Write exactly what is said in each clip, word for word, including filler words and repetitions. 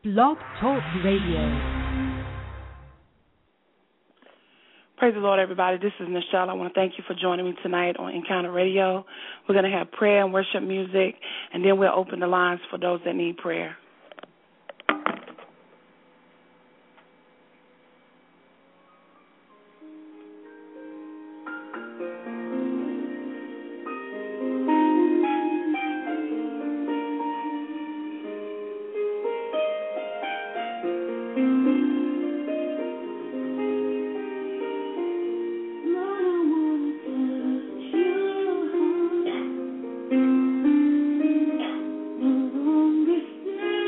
Blog Talk Radio. Praise the Lord, everybody. This is Nichelle. I want to thank you for joining me tonight on Encounter Radio. We're going to have prayer and worship music, and then we'll open the lines for those that need prayer. This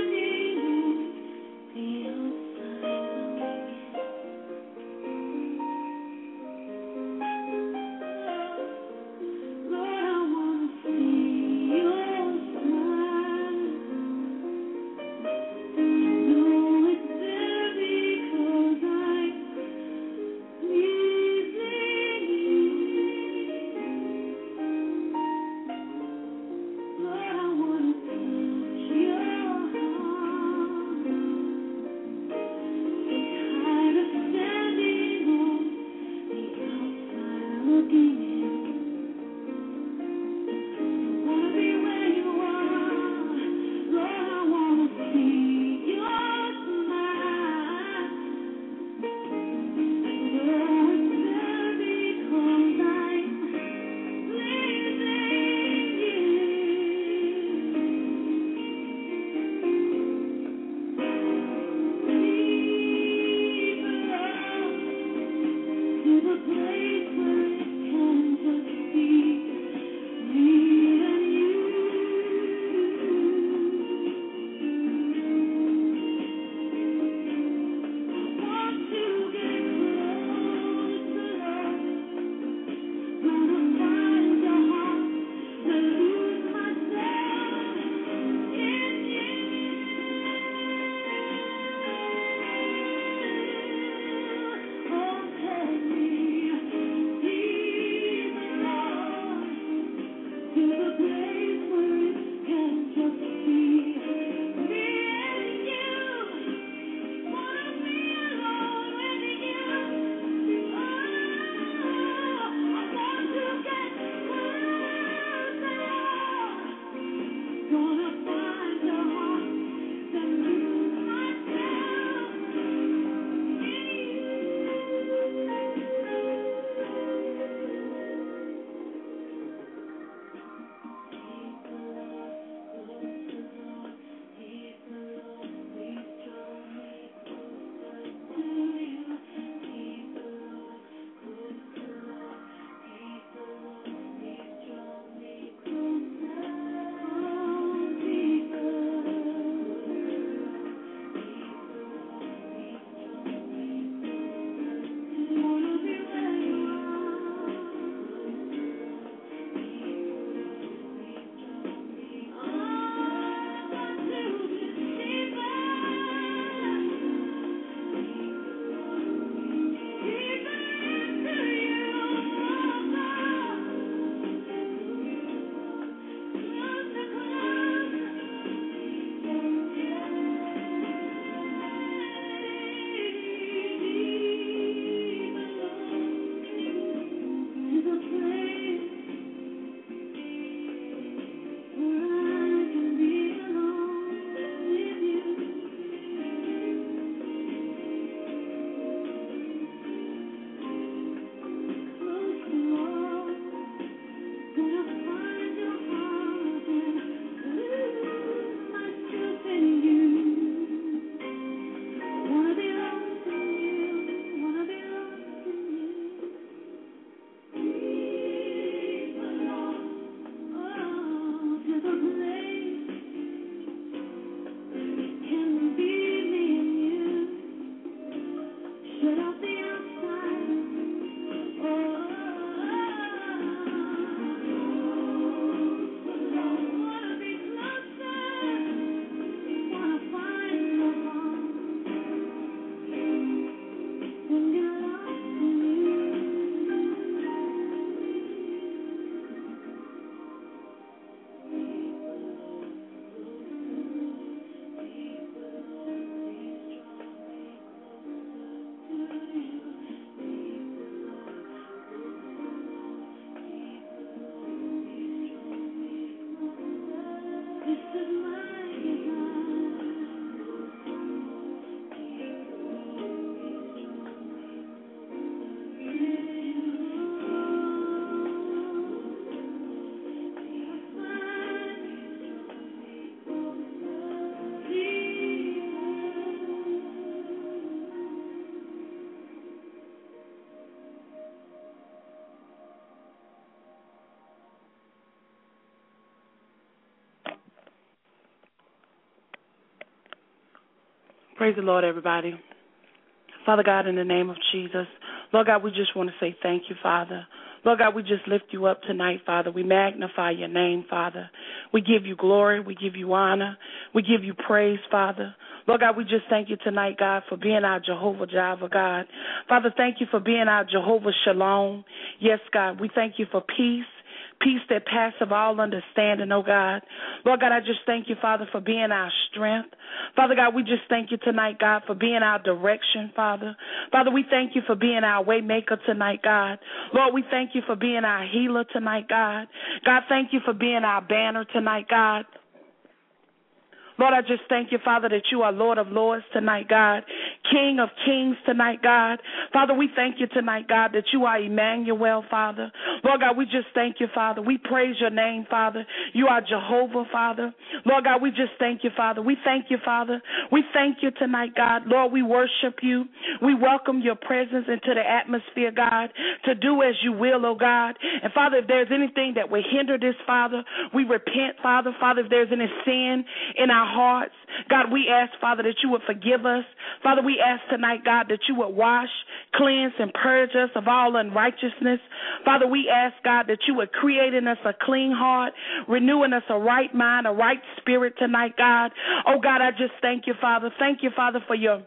Praise the Lord, everybody. Father God, in the name of Jesus, Lord God, we just want to say thank you, Father. Lord God, we just lift you up tonight, Father. We magnify your name, Father. We give you glory. We give you honor. We give you praise, Father. Lord God, we just thank you tonight, God, for being our Jehovah Jireh, God. Father, thank you for being our Jehovah Shalom. Yes, God, we thank you for peace. Peace that passeth all understanding, oh God. Lord God, I just thank you, Father, for being our strength. Father God, we just thank you tonight, God, for being our direction, Father. Father, we thank you for being our way maker tonight, God. Lord, we thank you for being our healer tonight, God. God, thank you for being our banner tonight, God. Lord, I just thank you, Father, that you are Lord of Lords tonight, God, King of Kings tonight, God. Father, we thank you tonight, God, that you are Emmanuel, Father. Lord God, we just thank you, Father. We praise your name, Father. You are Jehovah, Father. Lord God, we just thank you, Father. We thank you, Father. We thank you tonight, God. Lord, we worship you. We welcome your presence into the atmosphere, God, to do as you will, oh God. And Father, if there's anything that would hinder this, Father, we repent, Father. Father, if there's any sin in our hearts, God, we ask, Father, that you would forgive us. Father, we ask tonight, God, that you would wash, cleanse, and purge us of all unrighteousness. Father, we ask, God, that you would create in us a clean heart, renewing us a right mind, a right spirit tonight, God. Oh, God, I just thank you, Father. Thank you, Father, for your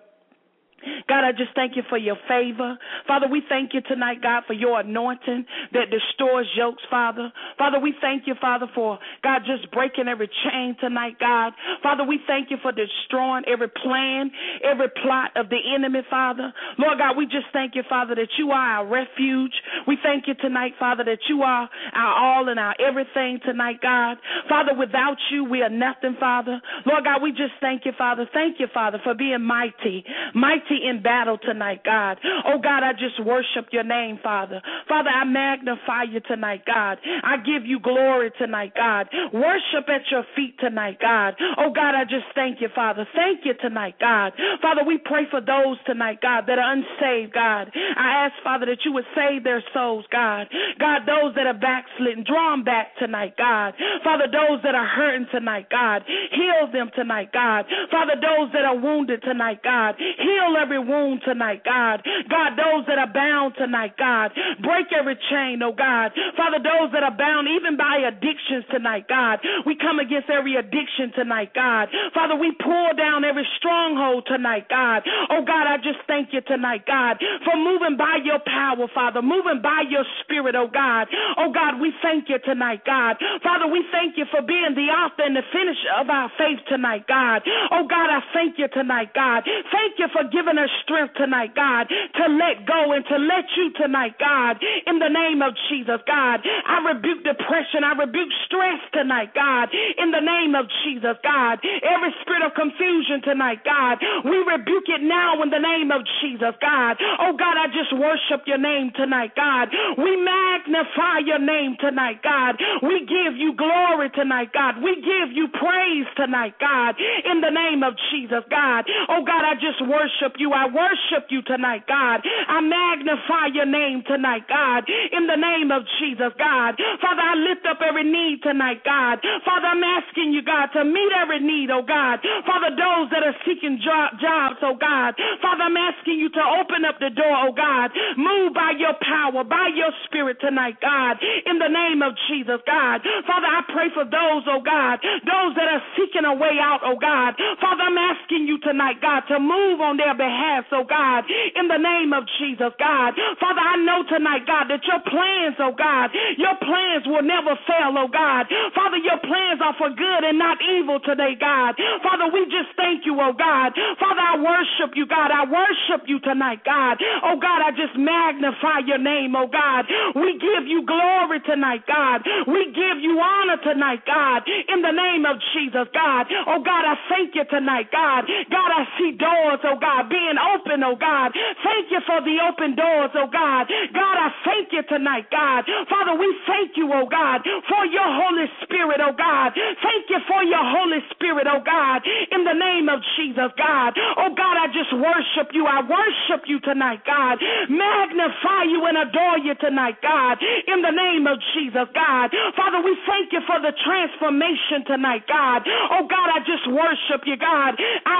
God, I just thank you for your favor. Father, we thank you tonight, God, for your anointing that destroys yokes, Father. Father, we thank you, Father, for, God, just breaking every chain tonight, God. Father, we thank you for destroying every plan, every plot of the enemy, Father. Lord God, we just thank you, Father, that you are our refuge. We thank you tonight, Father, that you are our all and our everything tonight, God. Father, without you, we are nothing, Father. Lord God, we just thank you, Father. Thank you, Father, for being mighty, mighty in battle tonight, God. Oh, God, I just worship your name, Father. Father, I magnify you tonight, God. I give you glory tonight, God. Worship at your feet tonight, God. Oh, God, I just thank you, Father. Thank you tonight, God. Father, we pray for those tonight, God, that are unsaved, God. I ask, Father, that you would save their souls, God. God, those that are backslidden, draw them back tonight, God. Father, those that are hurting tonight, God, heal them tonight, God. Father, those that are wounded tonight, God, heal every wound tonight, God. God, those that are bound tonight, God, break every chain, oh God. Father, those that are bound even by addictions tonight, God, we come against every addiction tonight, God. Father, we pull down every stronghold tonight, God. Oh God, I just thank you tonight, God, for moving by your power, Father, moving by your spirit, oh God. Oh God, we thank you tonight, God. Father, we thank you for being the author and the finisher of our faith tonight, God. Oh God, I thank you tonight, God. Thank you for giving us strength tonight, God, to let go and to let you tonight, God, in the name of Jesus, God. I rebuke depression. I rebuke stress tonight, God, in the name of Jesus, God. Every spirit of confusion tonight, God, we rebuke it now in the name of Jesus, God. Oh, God, I just worship your name tonight, God. We magnify your name tonight, God. We give you glory tonight, God. We give you praise tonight, God, in the name of Jesus, God. Oh, God, I just worship you. I worship you tonight, God. I magnify your name tonight, God, in the name of Jesus, God. Father, I lift up every need tonight, God. Father, I'm asking you, God, to meet every need, oh God. Father, those that are seeking jo- jobs, oh God. Father, I'm asking you to open up the door, oh God. Move by your power, by your spirit tonight, God, in the name of Jesus, God. Father, I pray for those, oh God, those that are seeking a way out, oh God. Father, I'm asking you tonight, God, to move on their behalf, oh God, in the name of Jesus, God. Father, I know tonight, God, that your plans, oh God, your plans will never fail, oh God. Father, your plans are for good and not evil today, God. Father, we just thank you, oh God. Father, I worship you, God. I worship you tonight, God. Oh God, I just magnify your name, oh God. We give you glory tonight, God. We give you honor tonight, God, in the name of Jesus, God. Oh God, I thank you tonight, God. God, I see doors, oh God, being open, oh God. Thank you for the open doors, oh God. God, I thank you tonight, God. Father, we thank you, oh God, for your Holy Spirit, oh God. Thank you for your Holy Spirit, oh God, in the name of Jesus, God. Oh God, I just worship you. I worship you tonight, God. Magnify you and adore you tonight, God, in the name of Jesus, God. Father, we thank you for the transformation tonight, God. Oh God, I just worship you, God. I worship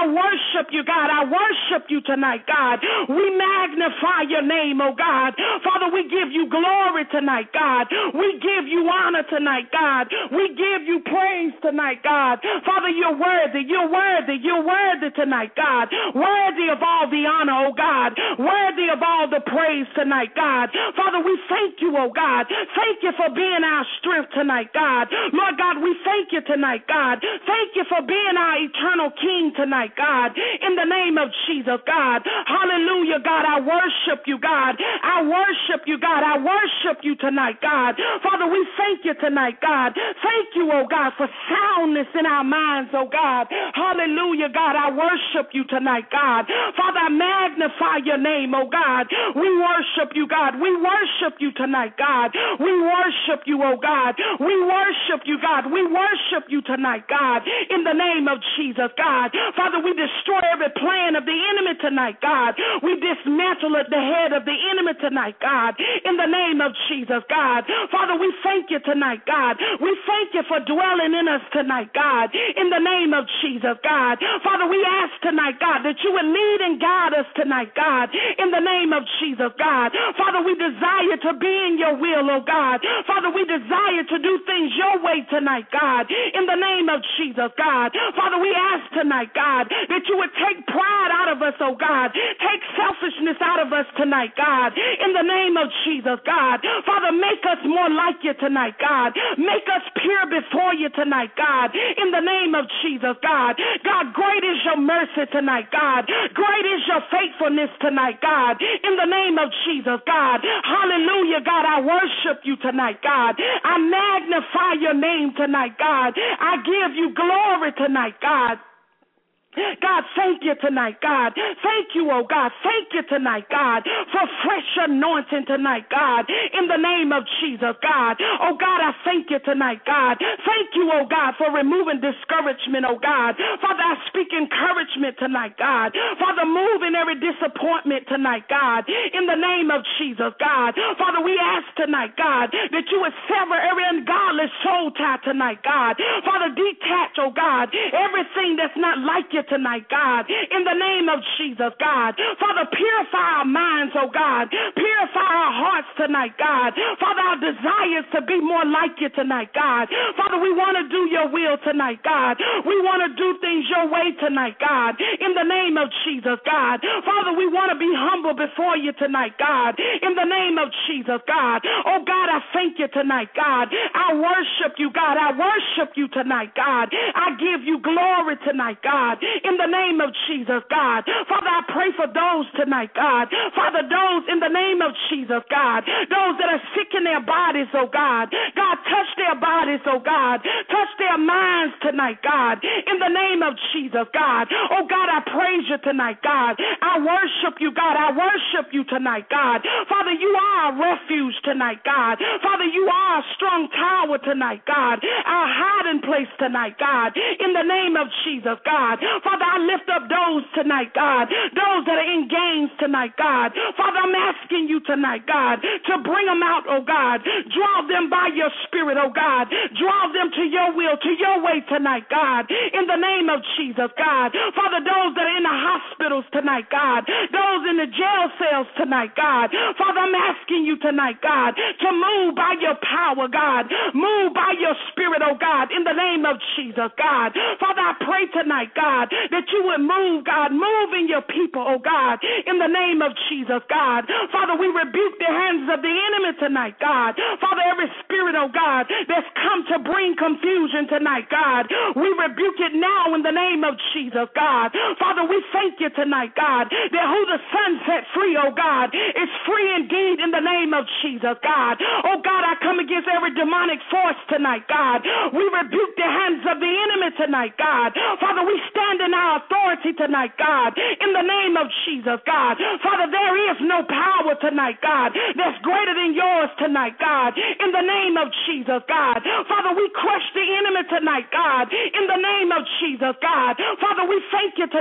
worship you, God. I worship you tonight, God. We magnify your name, oh God. Father, we give you glory tonight, God. We give you honor tonight, God. We give you praise tonight, God. Father, you're worthy. You're worthy. You're worthy tonight, God. Worthy of all the honor, oh God. Worthy of all the praise tonight, God. Father, we thank you, oh God. Thank you for being our strength tonight, God. Lord God, we thank you tonight, God. Thank you for being our eternal King tonight, God. In the name of Jesus, God. Hallelujah, God. I worship you, God. I worship you, God. I worship you tonight, God. Father, we thank you tonight, God. Thank you, oh God, for soundness in our minds, oh God. Hallelujah, God. I worship you tonight, God. Father, I magnify your name, oh God. We worship you, God. We worship you tonight, God. We worship you, oh God. We worship you, God. We worship you tonight, God. In the name of Jesus, God. Father, we destroy every plan of the enemy tonight, God. We dismantle at the head of the enemy tonight, God. In the name of Jesus, God. Father, we thank you tonight, God. We thank you for dwelling in us tonight, God. In the name of Jesus, God. Father, we ask tonight, God, that you would lead and guide us tonight, God. In the name of Jesus, God. Father, we desire to be in your will, oh God. Father, we desire to do things your way tonight, God. In the name of Jesus, God. Father, we ask tonight, God, that you would take pride out of us, oh God. Take selfishness out of us tonight, God. In the name of Jesus, God. Father, make us more like you tonight, God. Make us pure before you tonight, God. In the name of Jesus, God. God, great is your mercy tonight, God. Great is your faithfulness tonight, God. In the name of Jesus, God. Hallelujah, God. I worship you tonight, God. I magnify your name tonight, God. I give you glory tonight, God. God, thank you tonight, God. Thank you, oh God. Thank you tonight, God, for fresh anointing tonight, God, in the name of Jesus, God. Oh God, I thank you tonight, God. Thank you, oh God, for removing discouragement, oh God. Father, I speak encouragement tonight, God. Father, move in every disappointment tonight, God, in the name of Jesus, God. Father, we ask tonight, God, that you would sever every ungodly soul tie tonight, God. Father, detach, oh God, everything that's not like you tonight, God, in the name of Jesus, God. Father, purify our minds, oh God. Purify our hearts tonight, God. Father, our desires to be more like you tonight, God. Father, we want to do your will tonight, God. We want to do things your way tonight, God, in the name of Jesus, God. Father, we want to be humble before you tonight, God, in the name of Jesus, God. Oh God, I thank you tonight, God. I worship you, God. I worship you tonight, God. I give you glory tonight, God, in the name of Jesus, God. Father, I pray for those tonight, God. Father, those in the name of Jesus, God. Those that are sick in their bodies, oh God. God, touch their bodies, oh God. Touch their minds tonight, God. In the name of Jesus, God. Oh God, I praise you tonight, God. I worship you, God. I worship you tonight, God. Father, you are a refuge tonight, God. Father, you are a strong tower tonight, God. Our hiding place tonight, God. In the name of Jesus, God. Father, I lift up those tonight, God, those that are in games tonight, God. Father, I'm asking you tonight, God, to bring them out, oh God. Draw them by your spirit, oh God. Draw them to your will, to your way tonight, God, in the name of Jesus, God. Father, those that are in the hospitals tonight, God, those in the jail cells tonight, God. Father, I'm asking you tonight, God, to move by your power, God. Move by your spirit, oh God, in the name of Jesus, God. Father, I pray tonight, God, that you would move, God, move in your people, oh God, in the name of Jesus, God. Father, we rebuke the hands of the enemy tonight, God. Father, every spirit, oh God, that's come to bring confusion tonight, God, we rebuke it now in the name of Jesus, God. Father, we thank you tonight, God, that who the Son set free, oh God, is free indeed in the name of Jesus, God. Oh God, I come against every demonic force tonight, God. We rebuke the hands of the enemy tonight, God. Father, we stand in our authority tonight, God, in the name of Jesus, God. Father, there is no power tonight, God, that's greater than yours tonight, God, in the name of Jesus, God. Father, we crush the enemy tonight, God, in the name of Jesus, God. Father, we thank you tonight, God,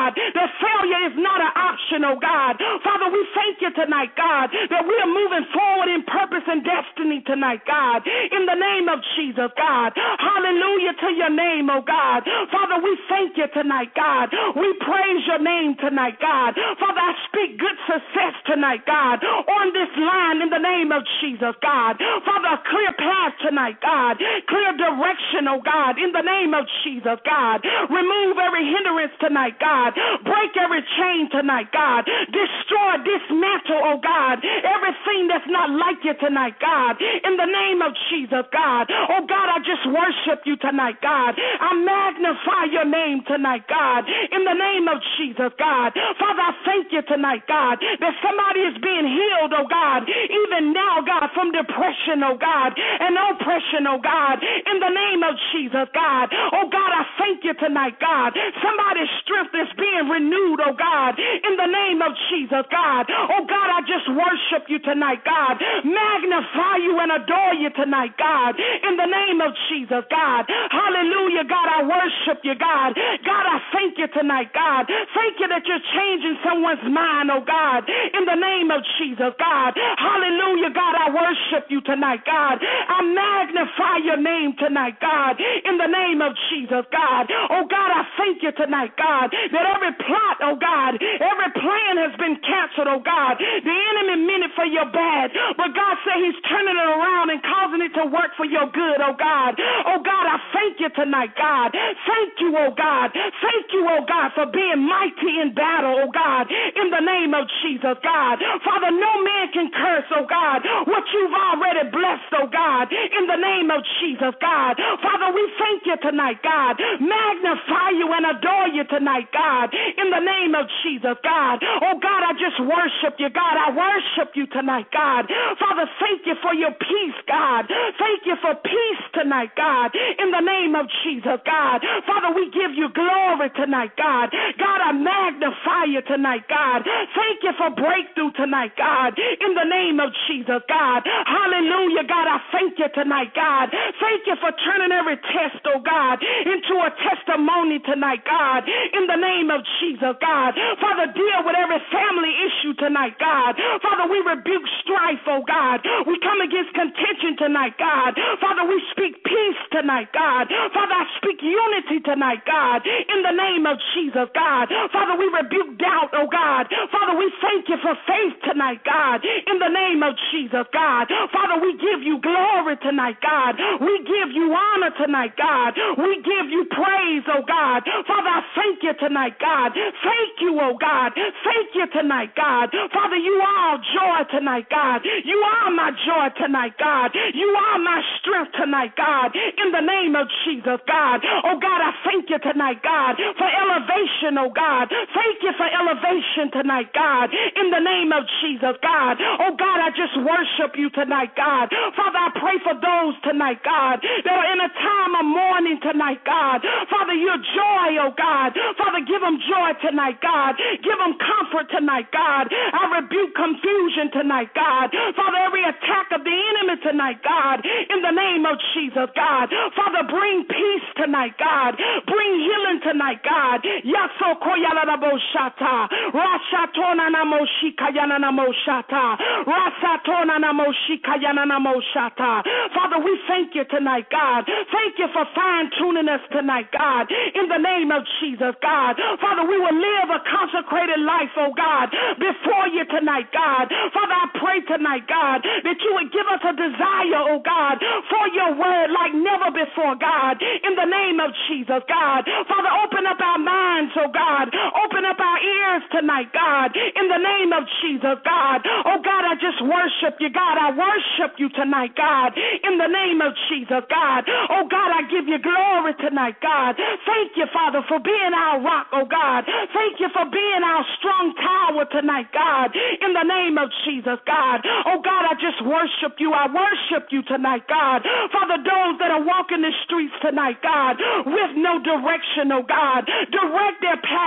God, that failure is not an option, oh God. Father, we thank you tonight, God, that we are moving forward in purpose and destiny tonight, God, in the name of Jesus, God. Hallelujah to your name, oh God. Father, we thank you tonight, God. We praise your name tonight, God. Father, I speak good success tonight, God, on this line in the name of Jesus, God. Father, a clear path tonight, God. Clear direction, oh God, in the name of Jesus, God. Remove every hindrance tonight, God. Break every chain tonight, God. Destroy, dismantle, oh God, everything that's not like you tonight, God, in the name of Jesus, God. Oh God, I just worship you tonight, God. I magnify your name tonight, God, in the name of Jesus, God. Father, I thank you tonight, God, that somebody is being healed, oh God, even now, God, from depression, oh God, and oppression, oh God, in the name of Jesus, God. Oh God, I thank you tonight, God. Somebody's strength is being renewed, oh God, in the name of Jesus, God. Oh God, I just worship you tonight, God. Magnify you and adore you tonight, God, in the name of Jesus, God. Hallelujah, God, I worship you, God. God, I thank you tonight, God. Thank you that you're changing someone's mind, oh God, in the name of Jesus, God. Hallelujah, God, I worship you tonight, God. I magnify your name tonight, God, in the name of Jesus, God. Oh God, I thank you tonight, God, that every plot, oh God, every plan has been canceled, oh God. The enemy meant it for your bad, but God said he's turning it around and causing it to work for your good, oh God. Oh God, I thank you tonight, God. Thank you, oh God. Thank you, oh God, for being mighty in battle, oh God, in the name of Jesus, God. Father, no man can curse, oh God, what you've already blessed, oh God, in the name of Jesus, God. Father, we thank you tonight, God. Magnify you and adore you tonight, God, in the name of Jesus, God. Oh God, I just worship you, God. I worship you tonight, God. Father, thank you for your peace, God. Thank you for peace tonight, God, in the name of Jesus, God. Father, we give you glory tonight, God. God, I magnify you tonight, God. Thank you for breakthrough tonight, God, in the name of Jesus, God. Hallelujah, God, I thank you tonight, God. Thank you for turning every test, oh God, into a testimony tonight, God, in the name of Jesus, God. Father, deal with every family issue tonight, God. Father, we rebuke strife, oh God. We come against contention tonight, God. Father, we speak peace tonight, God. Father, I speak unity tonight, God, in the name of Jesus, God. Father, we rebuke doubt, oh God. Father, we thank you for faith tonight, God, in the name of Jesus, God. Father, we give you glory tonight, God. We give you honor tonight, God. We give you praise, oh God. Father, I thank you tonight, God. Thank you, oh God. Thank you tonight, God. Father, you are joy tonight, God. You are my joy tonight, God. You are my strength tonight, God, in the name of Jesus, God. Oh God, I thank you tonight, God, for elevation, oh God. Thank you for elevation tonight, God, in the name of Jesus, God. Oh God, I just worship you tonight, God. Father, I pray for those tonight, God, that are in a time of mourning tonight, God. Father, your joy, oh God. Father, give them joy tonight, God. Give them comfort tonight, God. I rebuke confusion tonight, God. Father, every attack of the enemy tonight, God, in the name of Jesus, God. Father, bring peace tonight, God. Bring healing tonight, God. Yaso koyala na boshata. Rashatona na moshika yana na moshata. Rasatona na moshika yana na moshata. Father, we thank you tonight, God. Thank you for fine-tuning us tonight, God, in the name of Jesus, God. Father, we will live a consecrated life, oh God, before you tonight, God. Father, I pray tonight, God, that you would give us a desire, oh God, for your word like never before, God, in the name of Jesus, God. Father, open up our minds, oh God. Open up our ears tonight, God, in the name of Jesus, God. Oh God, I just worship you, God. I worship you tonight, God, in the name of Jesus, God. Oh God, I give you glory tonight, God. Thank you, Father, for being our rock, oh God. Thank you for being our strong tower tonight, God, in the name of Jesus, God. Oh God, I just worship you. I worship you tonight, God. Father, those that are walking the streets tonight, God, with no direction, oh God, direct their paths tonight.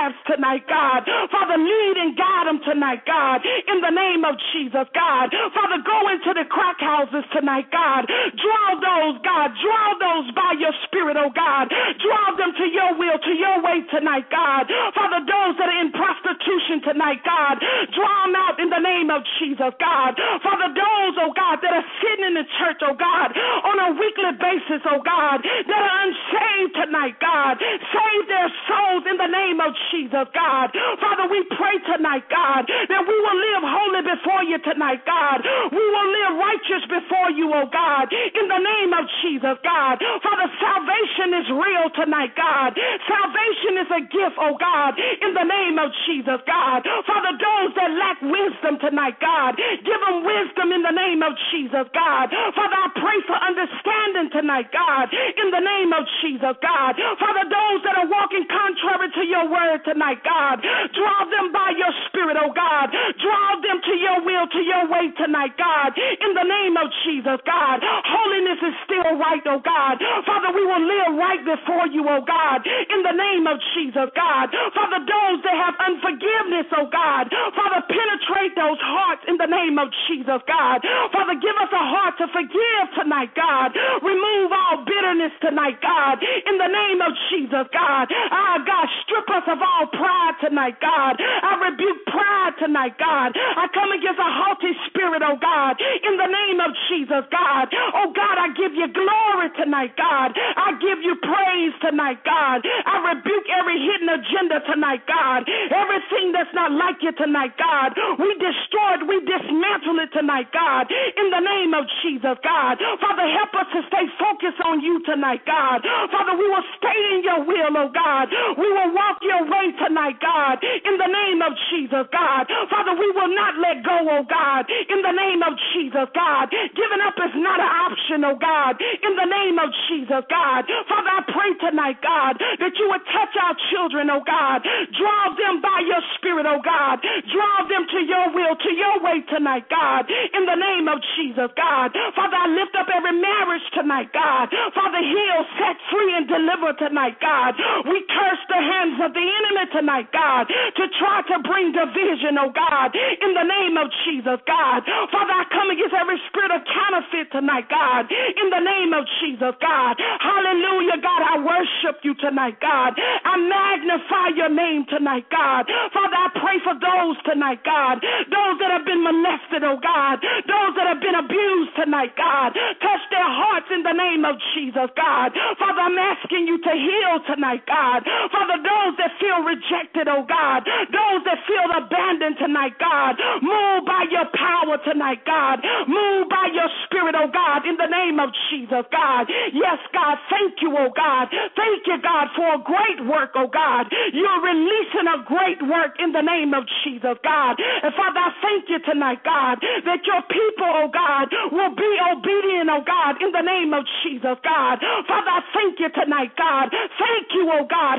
tonight, God. Father, lead and guide them tonight, God, in the name of Jesus, God. Father, go into the crack houses tonight, God. Draw those, God. Draw those by your spirit, oh God. Draw them to your will, to your way tonight, God. Father, those that are in prostitution tonight, God. Draw them out in the name of Jesus, God. Father, those, oh God, that are sitting in the church, oh God, on a weekly basis, oh God, that are unsaved tonight, God. Save their souls in the name of Jesus, God. Father, we pray tonight, God, that we will live holy before you tonight, God. We will live righteous before you, oh God, in the name of Jesus, God. Father, salvation is real tonight, God. Salvation is a gift, oh God, in the name of Jesus, God. Father, those that lack wisdom tonight, God, give them wisdom in the name of Jesus, God. Father, I pray for understanding tonight, God, in the name of Jesus, God. Father, those that are walking contrary to your word tonight, God, draw them by your spirit, oh God. Draw them to your will, to your way tonight, God, in the name of Jesus, God. Holiness is still right, oh God. Father, we will live right before you, oh God, in the name of Jesus, God. Father, those that have unforgiveness, oh God, Father, penetrate those hearts in the name of Jesus, God. Father, give us a heart to forgive tonight, God. Remove all bitterness tonight, God, in the name of Jesus, God. Ah, God, strip us of all pride tonight, God. I rebuke pride tonight, God. I come against a haughty spirit, oh God, in the name of Jesus, God. Oh God, I give you glory tonight, God. I give you praise tonight, God. I rebuke every hidden agenda tonight, God. Everything that's not like you tonight, God. We destroy it, we dismantle it tonight, God, in the name of Jesus, God. Father, help us to stay focused on you tonight, God. Father, we will stay in your will, oh God. We will walk your way tonight, God, in the name of Jesus, God. Father, we will not let go, oh God, in the name of Jesus, God. Giving up is not an option, oh God, in the name of Jesus, God. Father, I pray tonight, God, that you would touch our children, oh God. Draw them by your spirit, oh God. Draw them to your will, to your way tonight, God, in the name of Jesus, God. Father, I lift up every marriage tonight, God. Father, heal, set free, and deliver tonight, God. We curse the hands of the enemy tonight, God, to try to bring division, oh God, in the name of Jesus, God. Father, I come against every spirit of counterfeit tonight, God, in the name of Jesus, God. Hallelujah, God, I worship you tonight, God. I magnify your name tonight, God. Father, I pray for those tonight, God, those that have been molested, oh God, those that have been abused tonight, God. Touch their hearts in the name of Jesus, God. Father, I'm asking you to heal tonight, God. Father, those that feel rejected, oh God, those that feel abandoned tonight, God, move by your power tonight, God. Move by your spirit, oh God, in the name of Jesus, God. Yes, God, thank you, oh God. Thank you, God, for a great work, oh God. You're releasing a great work in the name of Jesus, God. And Father, I thank you tonight, God, that your people, oh God, will be obedient, oh God, in the name of Jesus, God. Father, I thank you tonight, God. Thank you, oh God.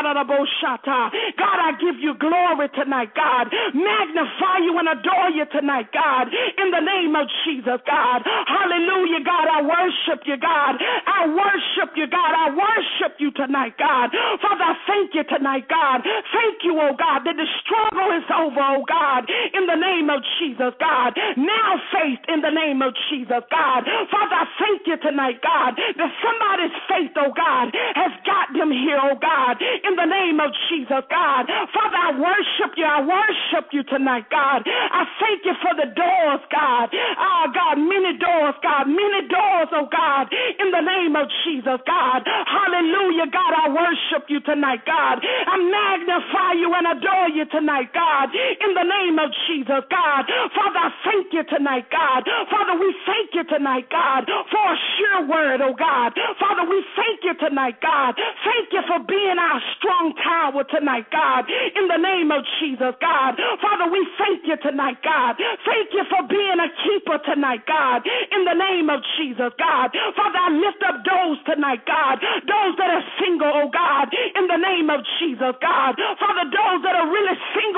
God, I give you glory tonight, God. Magnify you and adore you tonight, God, in the name of Jesus, God. Hallelujah, God. I worship you, God. I worship you, God. I worship you tonight, God. Father, I thank you tonight, God. Thank you, oh God, that the struggle is over, oh God, in the name of Jesus, God. Now faith in the name of Jesus, God. Father, I thank you tonight, God, that somebody's faith, oh God, has got them here, oh God, in the name of Jesus, God. Father, I worship you. I worship you tonight, God. I thank you for the doors, God. Oh, God, many doors, God, many doors, oh God, in the name of Jesus, God. Hallelujah, God, I worship you tonight, God. I magnify you and adore you tonight, God, in the name of Jesus, God. Father, I thank you tonight, God. Father, we thank you tonight, God, for a sure word, oh God. Father, we thank you tonight, God. Thank you for being our strong tower tonight, God, in the name of Jesus, God. Father, we thank you tonight, God. Thank you for being a keeper tonight, God, in the name of Jesus, God. Father, I lift up those tonight, God, those that are single, oh God, in the name of Jesus, God. Father, those that are really single in heart,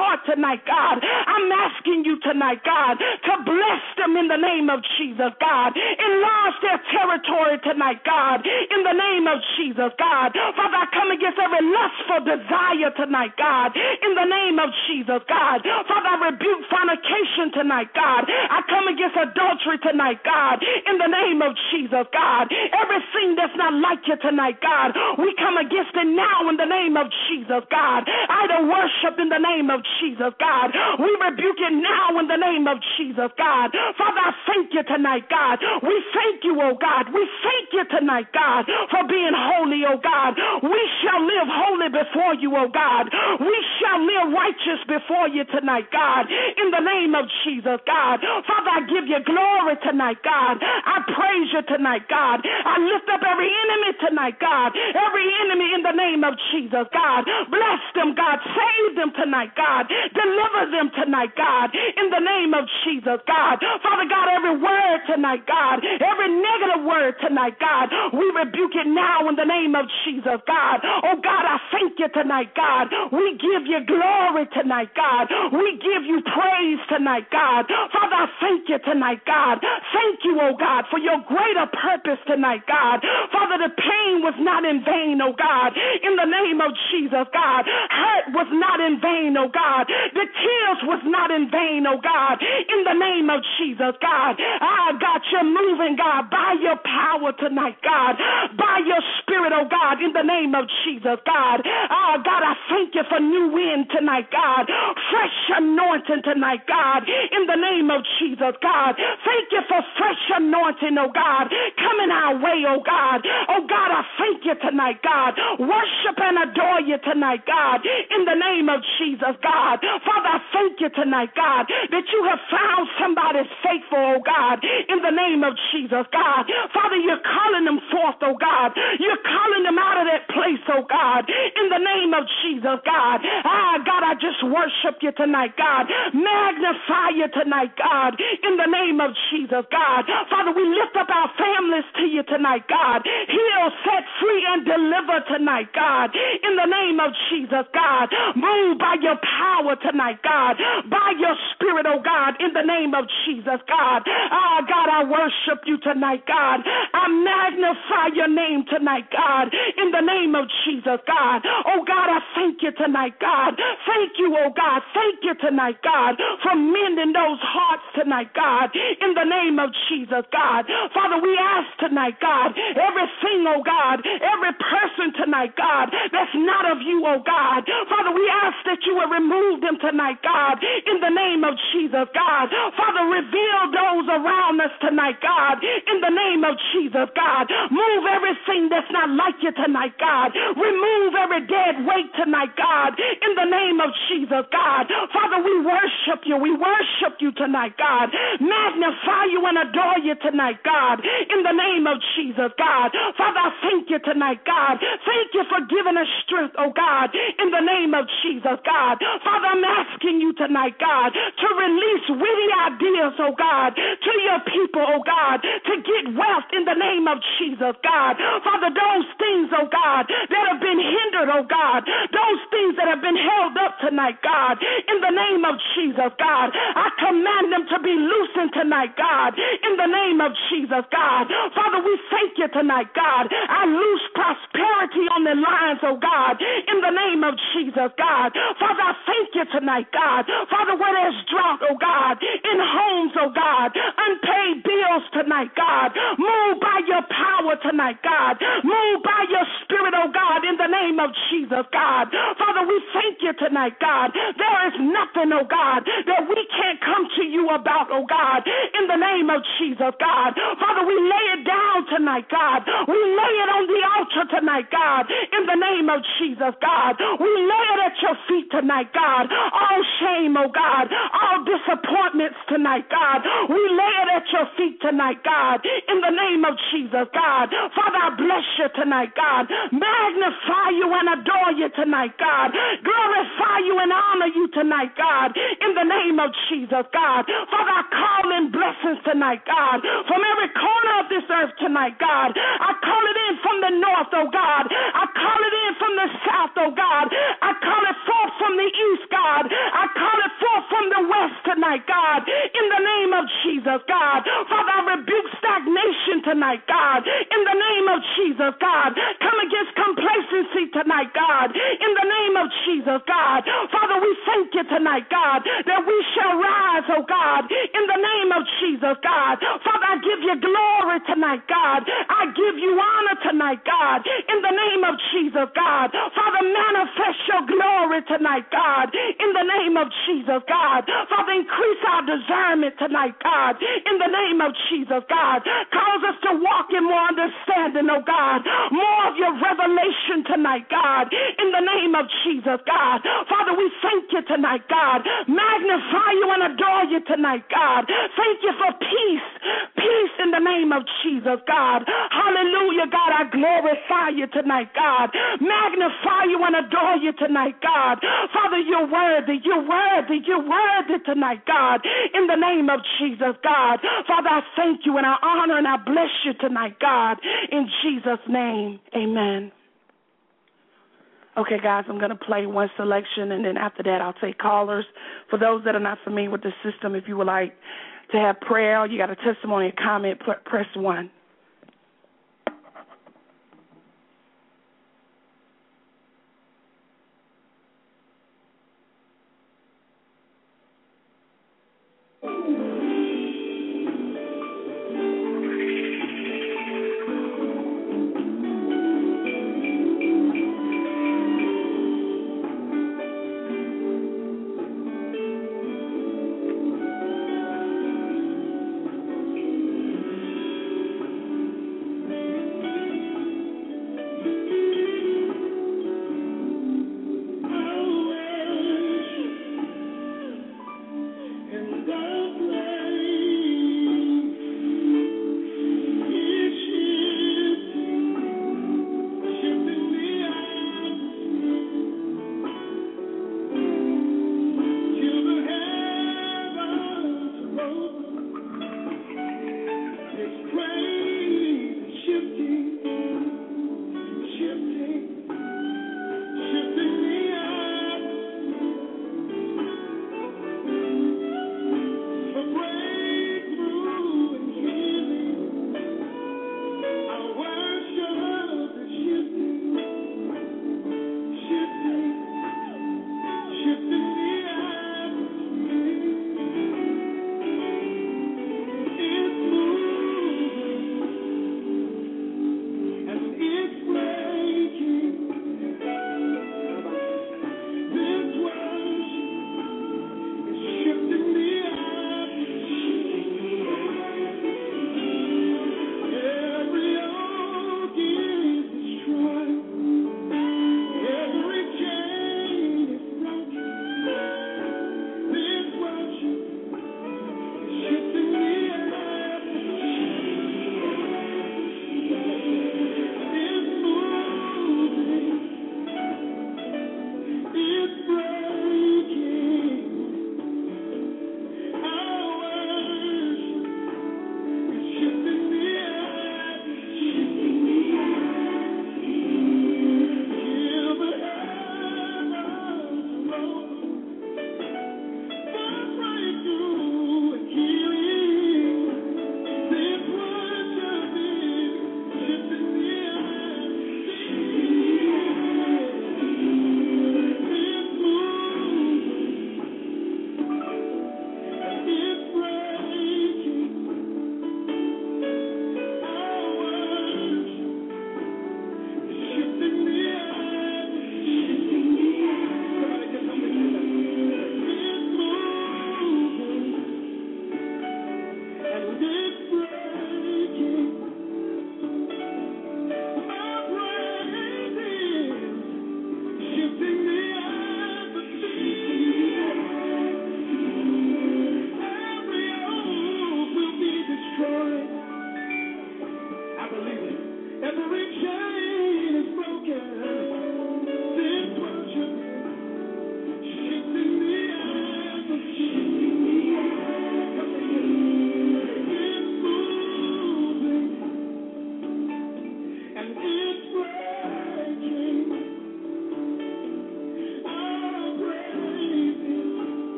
heart tonight, God. I'm asking you tonight, God, to bless them in the name of Jesus, God. Enlarge their territory tonight, God, in the name of Jesus, God. Father, I come against every lustful desire tonight, God, in the name of Jesus, God. Father, I rebuke fornication tonight, God. I come against adultery tonight, God, in the name of Jesus, God. Everything that's not like you tonight, God, we come against it now in the name of Jesus, God. Idol worship in the name of Jesus, God. We rebuke it now in the name of Jesus, God. Father, I thank you tonight, God. We thank you, oh God. We thank you tonight, God, for being holy, oh God. We shall live holy before you, oh God. We shall live righteous before you tonight, God, in the name of Jesus, God. Father, I give you glory tonight, God. I praise you tonight, God. I lift up every enemy tonight, God. Every enemy in the name of Jesus, God. Bless them, God. Save them tonight, God. Deliver them tonight, God, in the name of Jesus, God. Father God, every word tonight, God, every negative word tonight, God, we rebuke it now in the name of Jesus, God. Oh God, I thank you tonight, God. We give you glory tonight, God. We give you praise tonight, God. Father, I thank you tonight, God. Thank you, oh God, for your greater purpose tonight, God. Father, the pain was not in vain, oh God, in the name of Jesus, God. Hurt was not in vain, oh God. The tears was not in vain, oh God, in the name of Jesus, God. Ah, God, you're moving, God, by your power tonight, God, by your spirit, oh God, in the name of Jesus, God. Ah, God, I thank you for new wind tonight, God. Fresh anointing tonight, God, in the name of Jesus, God. Thank you for fresh anointing, oh God, coming our way, oh God. Oh God, I thank you tonight, God. Worship and adore you tonight, God, in the name of Jesus, God. Father, I thank you tonight, God, that you have found somebody's faithful, oh God, in the name of Jesus, God. Father, you're calling them forth, oh God. You're calling them out of that place, oh God, in the name of Jesus, God. Ah, God, I just worship you tonight, God. Magnify you tonight, God, in the name of Jesus, God. Father, we lift up our families to you tonight, God. Heal, set free, and deliver tonight, God, in the name of Jesus, God. Move by your power tonight, God, by your spirit, oh God, in the name of Jesus, God. Ah, God, I worship you tonight, God. I magnify your name tonight, God, in the name of Jesus, God. Oh, God, I thank you tonight, God. Thank you, oh God. Thank you tonight, God, for mending those hearts tonight, God, in the name of Jesus, God. Father, we ask tonight, God, everything, oh God, every person tonight, God, that's not of you, oh God. Father, we ask that you will remove them tonight, God, in the name of Jesus, God. Father, reveal those around us tonight, God, in the name of Jesus, God. Move everything that's not like you tonight, God. Remove every dead weight tonight, God, in the name of Jesus, God. Father, we worship you. We worship you tonight, God. Magnify you and adore you tonight, God, in the name of Jesus, God. Father, I thank you tonight, God. Thank you for giving us strength, oh God, in the name of Jesus, God. Father, I'm asking you tonight, God, to release witty ideas, oh God, to your people, oh God, to get wealth in the name of Jesus, God. Father, those things, oh God, that have been hindered, oh God, those things that have been held up tonight, God, in the name of Jesus, God, I command them to be loosened tonight, God, in the name of Jesus, God. Father, we thank you tonight, God. I loose prosperity on the lines, oh God, in the name of Jesus, God. Father, I thank you tonight, God. Father, where there's drought, oh God, in homes, oh God, unpaid bills tonight, God. Move by your power tonight, God. Move by your spirit, oh God, in the name of Jesus, God. Father, we thank you tonight, God. There is nothing, oh God, that we can't come to you about, oh God, in the name of Jesus, God. Father, we lay it down tonight, God. We lay it on the altar tonight, God, in the name of Jesus, God. We lay it at your feet tonight, God. All shame, oh God, all disappointments tonight, God. We lay it at your feet tonight, God, in the name of Jesus, God. Father, I bless you tonight, God. Magnify you and adore you tonight, God. Glorify you and honor you tonight, God, in the name of Jesus, God. Father, I call in blessings tonight, God, from every corner of this earth tonight, God. I call it in from the north, oh God. I call it in from the south, oh God. I call it forth from the east, God. I tonight, God, in the name of Jesus, God. Father, I rebuke stagnation tonight, God, in the name of Jesus, God. Come against complacency tonight, God, in the name of Jesus, God. Father, we thank you tonight, God, that we shall rise, oh God, in the name of Jesus, God. Father, I give you glory tonight, God. I give you honor tonight, God, in the name of Jesus, God. Father, manifest your glory tonight, God, in the name of Jesus, God. Father, increase our discernment tonight, God, in the name of Jesus, God. Cause us to walk in more understanding, oh God, more of your revelation tonight, God, in the name of Jesus, God. Father, we thank you tonight, God. Magnify you and adore you tonight, God. Thank you for peace, peace in the name of Jesus, God. Hallelujah, God. I glorify you tonight, God. Magnify you and adore you tonight, God. Father, you're worthy, you're worthy, you're worthy tonight, God, in the name of Jesus, God. Father, I thank you and I honor and I bless you tonight, God, in Jesus' name. Amen. Okay, guys, I'm going to play one selection, and then after that, I'll take callers. For those that are not familiar with the system, if you would like to have prayer, you got a testimony, a comment, press one.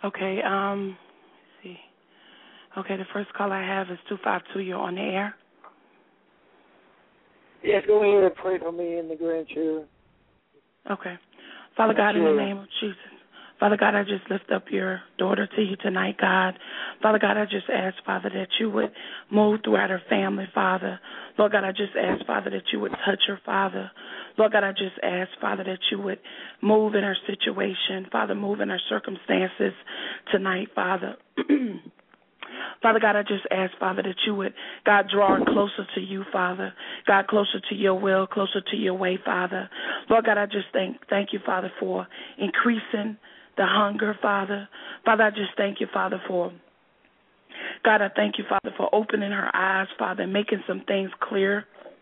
Okay, um, let's see. Okay, the first call I have is two five two. You're on the air. Yes, go ahead and pray for me and the grandchildren. Okay. Father God, sure. in the name of Jesus. Father God, I just lift up your daughter to you tonight, God. Father God, I just ask, Father, that you would move throughout her family, Father. Lord God, I just ask, Father, that you would touch her, Father. Lord God, I just ask, Father, that you would move in her situation, Father, move in her circumstances tonight, Father. Father God, I just ask, Father, that you would, God, draw her closer to you, Father. God, closer to your will, closer to your way, Father. Lord God, I just thank thank you, Father, for increasing the hunger, Father. Father, I just thank you, Father, for, God, I thank you, Father, for opening her eyes, Father, and making some things clear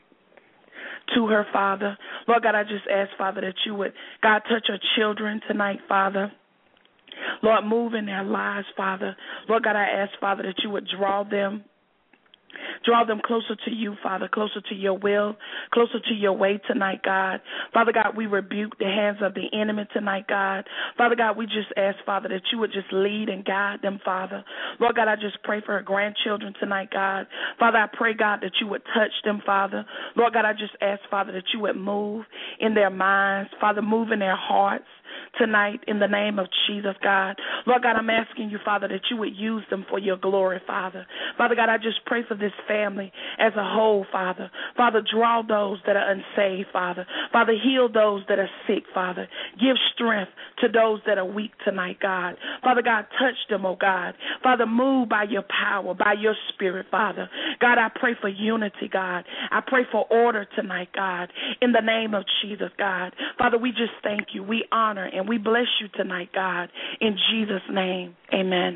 to her, Father. Lord God, I just ask, Father, that you would, God, touch her children tonight, Father. Lord, move in their lives, Father. Lord God, I ask, Father, that you would draw them, draw them closer to you, Father, closer to your will, closer to your way tonight, God. Father God, we rebuke the hands of the enemy tonight, God. Father God, we just ask, Father, that you would just lead and guide them, Father. Lord God, I just pray for her grandchildren tonight, God. Father, I pray, God, that you would touch them, Father. Lord God, I just ask, Father, that you would move in their minds, Father, move in their hearts tonight in the name of Jesus, God. Lord God, I'm asking you, Father, that you would use them for your glory, Father. Father God, I just pray for this family as a whole, Father. Father, draw those that are unsaved, Father. Father, heal those that are sick, Father. Give strength to those that are weak tonight, God. Father God, touch them, oh God. Father, move by your power, by your spirit, Father. God, I pray for unity, God. I pray for order tonight, God, in the name of Jesus, God. Father, we just thank you. We honor and we bless you tonight, God, in Jesus' name. Amen.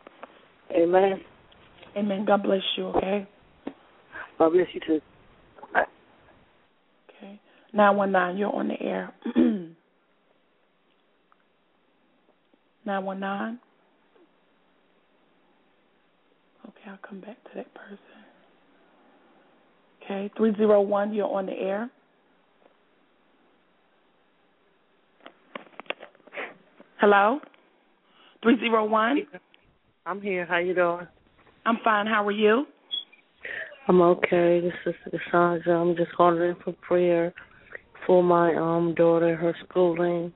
Amen. Amen. God bless you, okay? God bless you too. Bye. Okay. nine one nine, you're on the air. nine one nine. Okay, I'll come back to that person. Okay, three zero one, you're on the air. Hello? three zero one? I'm here. How you doing? I'm fine. How are you? I'm okay. This is Sister Cassandra. I'm just calling in for prayer for my um daughter, her schooling,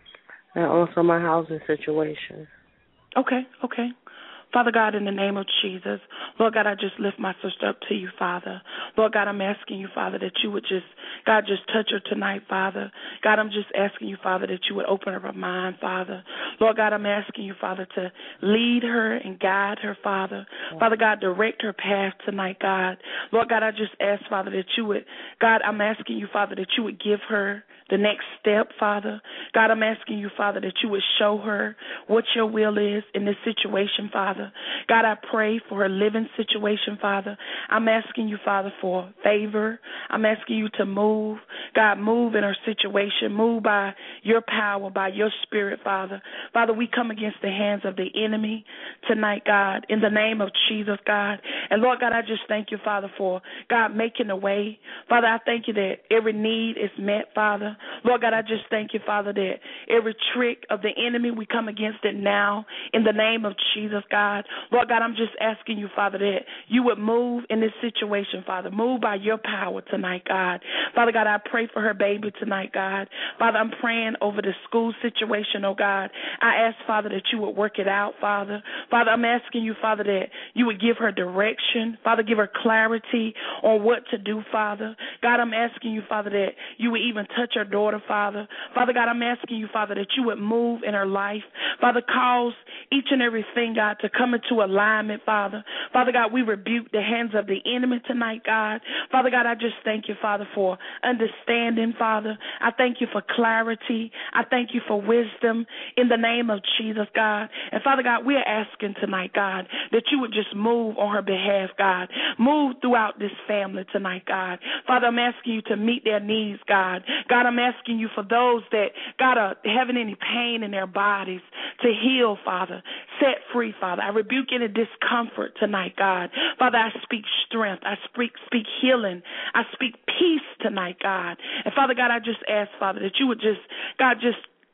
and also my housing situation. Okay, okay. Father God, in the name of Jesus, Lord God, I just lift my sister up to you, Father. Lord God, I'm asking you, Father, that you would just, God, just touch her tonight, Father. God, I'm just asking you, Father, that you would open up her mind, Father. Lord God, I'm asking you, Father, to lead her and guide her, Father. Father God, direct her path tonight, God. Lord God, I just ask, Father, that you would, God, I'm asking you, Father, that you would give her the next step, Father. God, I'm asking you, Father, that you would show her what your will is in this situation, Father. God, I pray for her living situation, Father. I'm asking you, Father, for favor. I'm asking you to move. God, move in her situation. Move by your power, by your spirit, Father. Father, we come against the hands of the enemy tonight, God, in the name of Jesus, God. And Lord God, I just thank you, Father, for, God, making a way. Father, I thank you that every need is met, Father. Lord God, I just thank you, Father, that every trick of the enemy, we come against it now in the name of Jesus, God. Lord God, I'm just asking you, Father, that you would move in this situation, Father. Move by your power tonight, God. Father God, I pray for her baby tonight, God. Father, I'm praying over the school situation, oh God. I ask, Father, that you would work it out, Father. Father, I'm asking you, Father, that you would give her direction. Father, give her clarity on what to do, Father. God, I'm asking you, Father, that you would even touch her daughter, Father. Father God, I'm asking you, Father, that you would move in her life. Father, cause each and everything, God, to come into alignment, Father. Father God, we rebuke the hands of the enemy tonight, God. Father God, I just thank you, Father, for understanding, Father. I thank you for clarity. I thank you for wisdom in the name of Jesus, God. And Father God, we're asking tonight, God, that you would just move on her behalf, God. Move throughout this family tonight, God. Father, I'm asking you to meet their needs, God. God, I'm asking you for those that, God, are having any pain in their bodies to heal, Father. Set free, Father. I rebuke any discomfort tonight, God. Father, I speak strength. I speak, speak healing. I speak peace tonight, God. And Father God, I just ask, Father, that you would just, God, just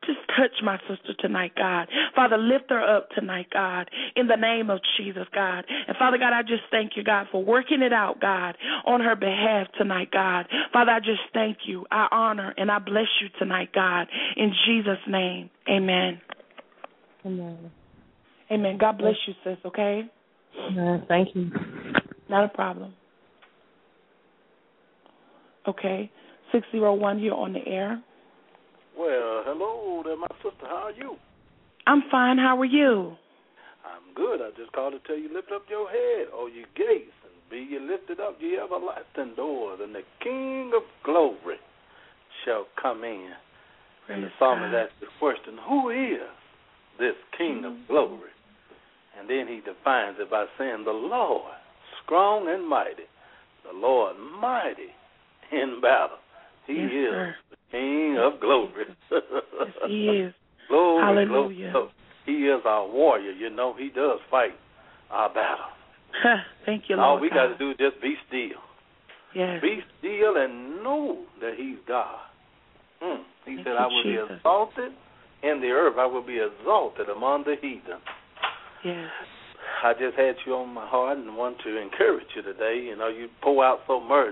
just touch my sister tonight, God. Father, lift her up tonight, God, in the name of Jesus, God. And Father God, I just thank you, God, for working it out, God, on her behalf tonight, God. Father, I just thank you. I honor and I bless you tonight, God, in Jesus' name. Amen. Amen. Amen. God bless you, sis, okay? Amen. Thank you. Not a problem. Okay. six oh one, you're on the air. Well, hello there, my sister. How are you? I'm fine. How are you? I'm good. I just called to tell you, lift up your head, O ye gates, and be ye lifted up, ye everlasting doors, and the King of glory shall come in. Praise and the psalmist God. asked the question, who is this King mm-hmm. of glory? And then he defines it by saying, the Lord, strong and mighty, the Lord mighty in battle. He yes, is sir. the King of glory. Yes, he is. Glory, Hallelujah. glory. He is our warrior. You know, he does fight our battle. Thank you, and Lord. All we got to do is just be still. Yes. Be still and know that he's God. Mm. He Thank said, you, I will Jesus. be exalted in the earth. I will be exalted among the heathen. Yes. I just had you on my heart and want to encourage you today. You know, you pour out so much,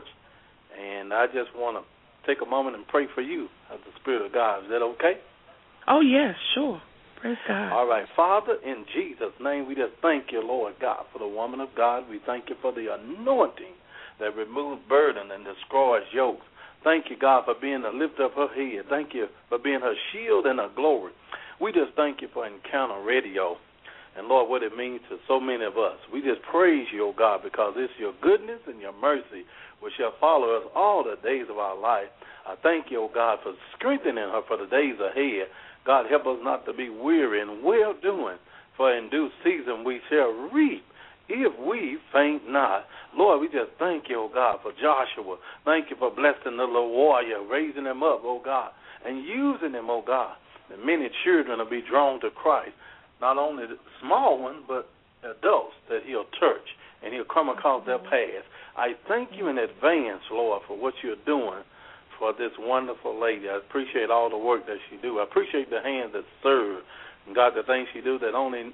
and I just want to take a moment and pray for you of the Spirit of God. Is that okay? Oh, yes, sure. Praise God. All right. Father, in Jesus' name, we just thank you, Lord God, for the woman of God. We thank you for the anointing that removes burden and destroys yokes. Thank you, God, for being the lift of her head. Thank you for being her shield and her glory. We just thank you for Encounter Radio and, Lord, what it means to so many of us. We just praise you, oh God, because it's your goodness and your mercy which shall follow us all the days of our life. I thank you, oh God, for strengthening her for the days ahead. God, help us not to be weary in well-doing, for in due season we shall reap if we faint not. Lord, we just thank you, oh God, for Joshua. Thank you for blessing the little warrior, raising him up, oh God, and using him, oh God, that many children will be drawn to Christ. Not only the small ones, but adults that he'll touch and he'll come across their path. I thank you in advance, Lord, for what you're doing for this wonderful lady. I appreciate all the work that she do. I appreciate the hands that serve, and God, the things she do that only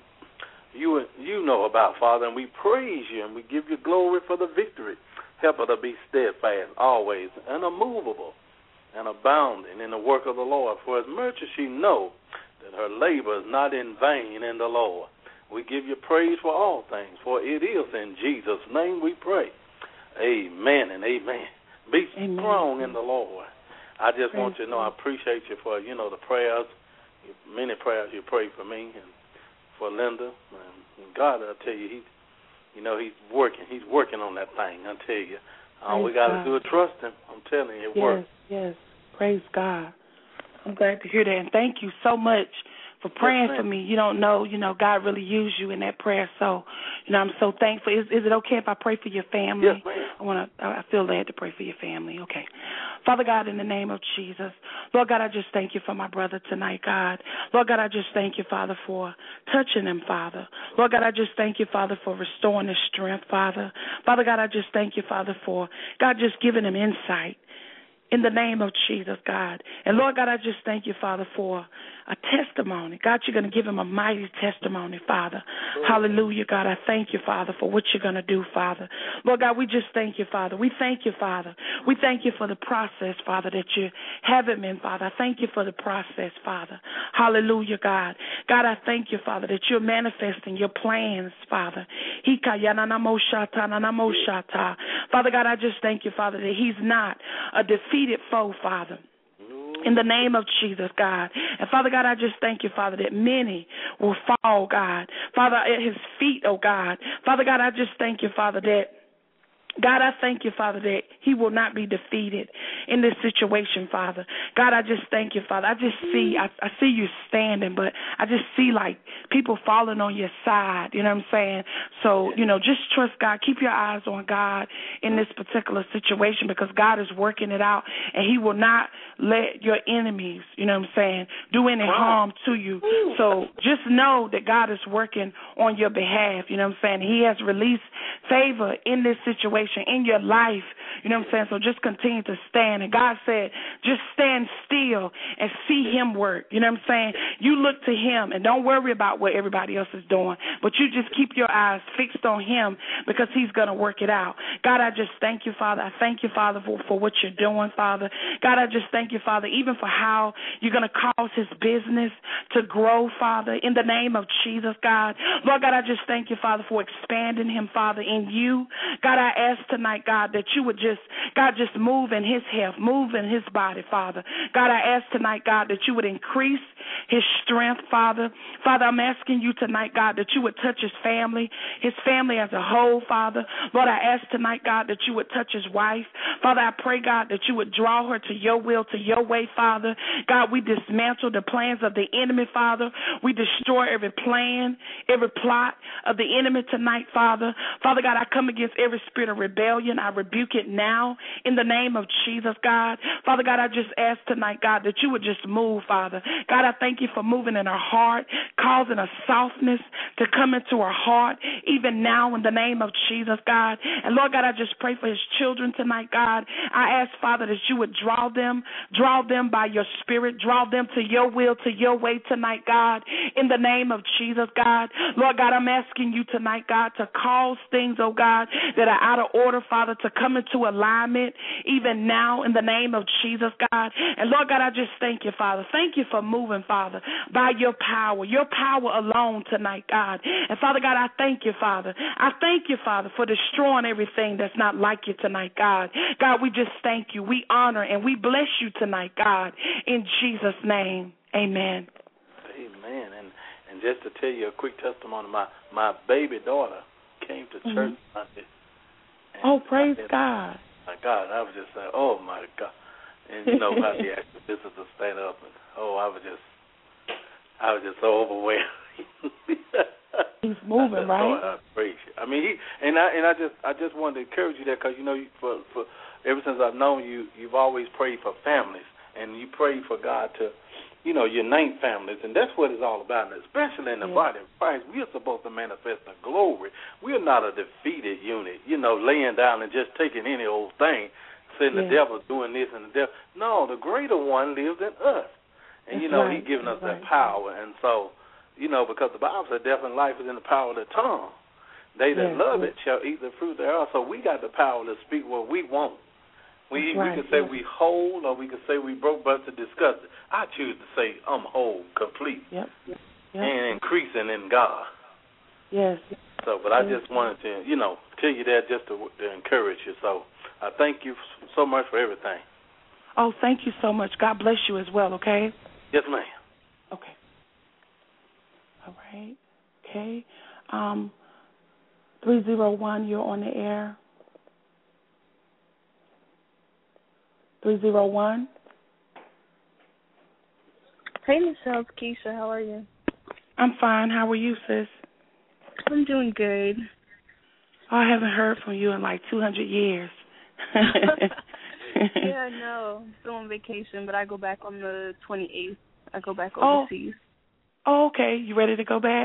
you you know about, Father. And we praise you and we give you glory for the victory. Help her to be steadfast always and immovable and abounding in the work of the Lord. For as much as she know that her labor is not in vain in the Lord. We give you praise for all things, for it is in Jesus' name we pray. Amen and amen. Be amen. Strong in the Lord. I just Praise want you to know I appreciate you for, you know, the prayers, many prayers you prayed for me and for Linda. And God, I tell you, he, you know, he's working. He's working on that thing, I tell you. All we got to do is trust him. I'm telling you, it yes, works. Yes, praise God. I'm glad to hear that, and thank you so much for praying yes, for me. You don't know, you know, God really used you in that prayer, so, you know, I'm so thankful. Is, is it okay if I pray for your family? Yes, ma'am. I want to. I feel led to pray for your family. Okay. Father God, in the name of Jesus, Lord God, I just thank you for my brother tonight, God. Lord God, I just thank you, Father, for touching him, Father. Lord God, I just thank you, Father, for restoring his strength, Father. Father God, I just thank you, Father, for, God, just giving him insight. In the name of Jesus, God. And, Lord God, I just thank you, Father, for a testimony. God, you're going to give him a mighty testimony, Father. Lord. Hallelujah, God. I thank you, Father, for what you're going to do, Father. Lord God, we just thank you, Father. We thank you, Father. We thank you for the process, Father, that you have him in, Father. I thank you for the process, Father. Hallelujah, God. God, I thank you, Father, that you're manifesting your plans, Father. Father God, I just thank you, Father, that he's not a defeated foe, Father. In the name of Jesus, God. And, Father God, I just thank you, Father, that many will fall, God. Father, at his feet, oh, God. Father God, I just thank you, Father, that God, I thank you, Father, that he will not be defeated in this situation, Father. God, I just thank you, Father. I just see, I, I see you standing, but I just see like people falling on your side, you know what I'm saying? So, you know, just trust God. Keep your eyes on God in this particular situation because God is working it out, and he will not let your enemies, you know what I'm saying, do any harm to you. So just know that God is working on your behalf, you know what I'm saying? He has released favor in this situation, in your life, you know what I'm saying? So just continue to stand. And God said, just stand still and see him work, you know what I'm saying? You look to him and don't worry about what everybody else is doing, but you just keep your eyes fixed on him because he's going to work it out. God, I just thank you, Father. I thank you, Father, for, for what you're doing, Father. God, I just thank you, Father, even for how you're going to cause his business to grow, Father, in the name of Jesus, God. Lord God, I just thank you, Father, for expanding him, Father, in you. God, I ask tonight, God, that you would just, God, just move in his health, move in his body, Father. God, I ask tonight, God, that you would increase his strength, Father. Father, I'm asking you tonight, God, that you would touch his family, his family as a whole, Father. Lord, I ask tonight, God, that you would touch his wife. Father, I pray, God, that you would draw her to your will, to your way, Father. God, we dismantle the plans of the enemy, Father. We destroy every plan, every plot of the enemy tonight, Father. Father God, I come against every spirit of rebellion. I rebuke it now in the name of Jesus, God. Father God, I just ask tonight, God, that you would just move, Father. God, I thank you for moving in her heart, causing a softness to come into her heart, even now in the name of Jesus, God. And Lord God, I just pray for his children tonight, God. I ask, Father, that you would draw them, draw them by your spirit, draw them to your will, to your way tonight, God, in the name of Jesus, God. Lord God, I'm asking you tonight, God, to cause things, oh God, that are out of order, Father, to come into alignment, even now in the name of Jesus, God. And Lord God, I just thank you, Father. Thank you for moving, Father, by your power, your power alone tonight, God. And Father God, I thank you, Father. I thank you, Father, for destroying everything that's not like you tonight, God. God, we just thank you. We honor and we bless you tonight, God, in Jesus' name. Amen. Amen. And and just to tell you a quick testimony, my, my baby daughter came to Mm-hmm. church Sunday. Oh, praise said, God. My God, I was just like, oh, my God. And, you know, how the actual visitors stand up. And, oh, I was just, I was just so overwhelmed. He's moving, I said, right? Lord, I praise you. I mean, he, and I and I just I just wanted to encourage you that because, you know, you, for, for ever since I've known you, you've always prayed for families. And you pray for God to, you know, unite families. And that's what it's all about. And especially in the yeah. body of Christ, we are supposed to manifest the glory. We are not a defeated unit, you know, laying down and just taking any old thing, saying yeah. the devil's doing this and the devil. No, the greater one lives in us. And, that's you know, right. he's given us that's that right. power. And so, you know, because the Bible says death and life is in the power of the tongue. They that yeah. love yeah. it shall eat the fruit thereof. So we got the power to speak what we want. We right. we can say yeah. we whole or we can say we broke, but to discuss it, I choose to say I'm whole, complete, yep. Yep. and increasing in God. Yes. So, but I just wanted to, you know, tell you that just to, to encourage you. So I thank you so much for everything. Oh, thank you so much. God bless you as well, okay? Yes, ma'am. Okay. All right. Okay. Um, three zero one, you're on the air. three zero one. Hey, Michelle, it's Keisha. How are you? I'm fine. How are you, sis? I'm doing good. Oh, I haven't heard from you in like two hundred years. Yeah, no. I'm still on vacation, but I go back on the twenty-eighth. I go back oh. overseas. Oh, okay. You ready to go back?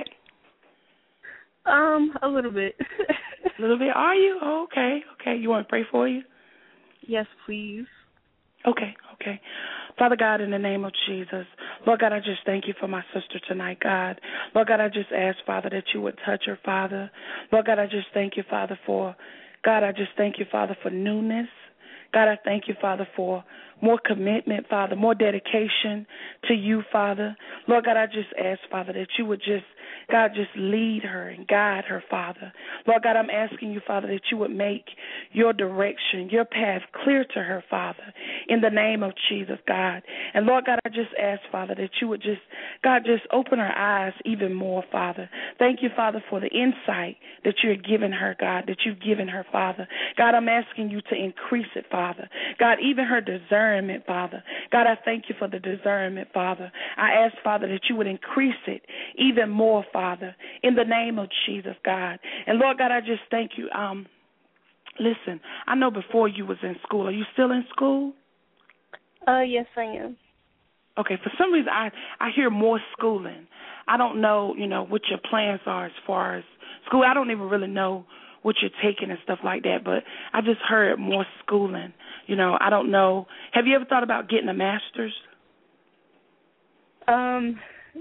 Um, a little bit. A little bit? Are you? Oh, okay. Okay. You want to pray for you? Yes, please. Okay, okay. Father God, in the name of Jesus, Lord God, I just thank you for my sister tonight, God. Lord God, I just ask, Father, that you would touch her, Father. Lord God, I just thank you, Father, for, God, I just thank you, Father, for newness. God, I thank you, Father, for more commitment, Father, more dedication to you, Father. Lord God, I just ask, Father, that you would just, God, just lead her and guide her, Father. Lord God, I'm asking you, Father, that you would make your direction, your path clear to her, Father, in the name of Jesus, God. And Lord God, I just ask, Father, that you would just, God, just open her eyes even more, Father. Thank you, Father, for the insight that you're giving her, God, that you've given her, Father. God, I'm asking you to increase it, Father. God, even her discernment, Father. God, I thank you for the discernment, Father. I ask, Father, that you would increase it even more, Father, in the name of Jesus, God. And, Lord God, I just thank you. Um, listen, I know before you was in school. Are you still in school? Uh, yes, I am. Okay, for some reason I, I hear more schooling. I don't know, you know, what your plans are as far as school. I don't even really know what you're taking and stuff like that, but I just heard more schooling. You know, I don't know. Have you ever thought about getting a master's? Um,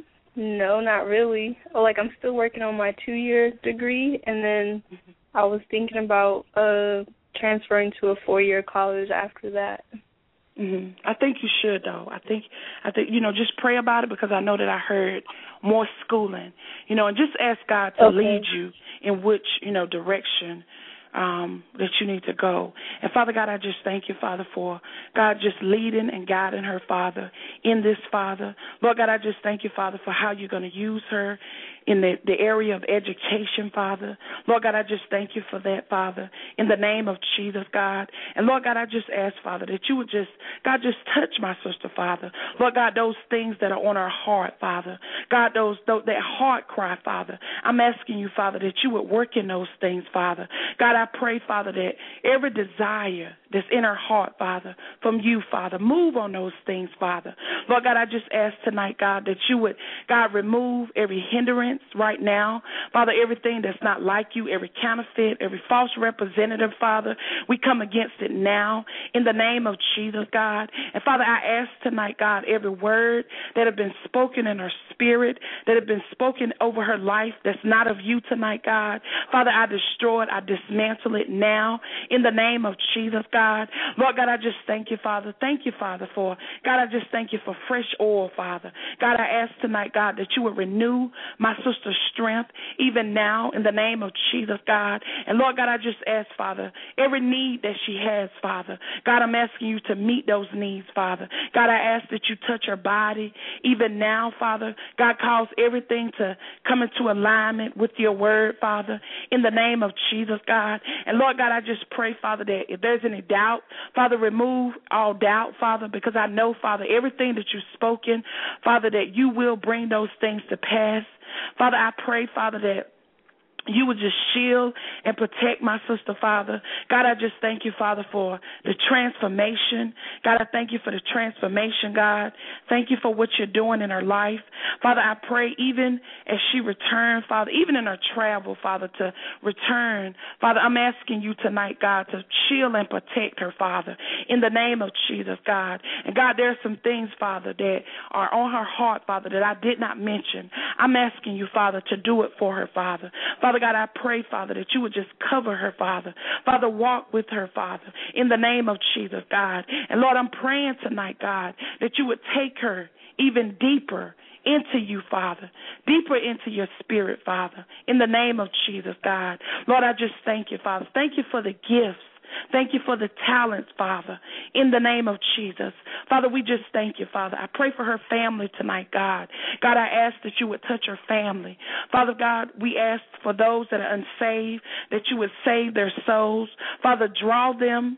no, not really. Like, I'm still working on my two-year degree, and then mm-hmm. I was thinking about uh transferring to a four-year college after that. Mm-hmm. I think you should, though. I think, I think you know, just pray about it because I know that I heard more schooling, you know, and just ask God to okay. lead you in which, you know, direction um, that you need to go. And, Father God, I just thank you, Father, for, God, just leading and guiding her, Father, in this, Father. Lord God, I just thank you, Father, for how you're going to use her in the, the area of education, Father. Lord God, I just thank you for that, Father, in the name of Jesus, God. And, Lord God, I just ask, Father, that you would just, God, just touch my sister, Father. Lord God, those things that are on her heart, Father. God, those, those that heart cry, Father. I'm asking you, Father, that you would work in those things, Father. God, I pray, Father, that every desire that's in her heart, Father, from you, Father, move on those things, Father. Lord God, I just ask tonight, God, that you would, God, remove every hindrance right now. Father, everything that's not like you, every counterfeit, every false representative, Father, we come against it now in the name of Jesus, God. And, Father, I ask tonight, God, every word that have been spoken in her spirit, that have been spoken over her life that's not of you tonight, God. Father, I destroy it, I dismantle it now in the name of Jesus, God. Lord God, I just thank you, Father. Thank you, Father, for, God, I just thank you for fresh oil, Father. God, I ask tonight, God, that you would renew my sister's strength even now in the name of Jesus, God. And, Lord God, I just ask, Father, every need that she has, Father, God, I'm asking you to meet those needs, Father. God, I ask that you touch her body even now, Father. God, cause everything to come into alignment with your word, Father, in the name of Jesus, God. And, Lord God, I just pray, Father, that if there's any doubt, Father, remove all doubt, Father, because I know, Father, everything that you've spoken, Father, that you will bring those things to pass. Father, I pray, Father, that you would just shield and protect my sister, Father. God, I just thank you, Father, for the transformation. God, I thank you for the transformation, God. Thank you for what you're doing in her life. Father, I pray even as she returns, Father, even in her travel, Father, to return. Father, I'm asking you tonight, God, to shield and protect her, Father, in the name of Jesus, God. And, God, there are some things, Father, that are on her heart, Father, that I did not mention. I'm asking you, Father, to do it for her, Father. Father, Father God, I pray, Father, that you would just cover her, Father. Father, walk with her, Father, in the name of Jesus, God. And, Lord, I'm praying tonight, God, that you would take her even deeper into you, Father, deeper into your spirit, Father, in the name of Jesus, God. Lord, I just thank you, Father. Thank you for the gifts. Thank you for the talents, Father, in the name of Jesus. Father, we just thank you, Father. I pray for her family tonight, God. God, I ask that you would touch her family. Father God, we ask for those that are unsaved, that you would save their souls. Father, draw them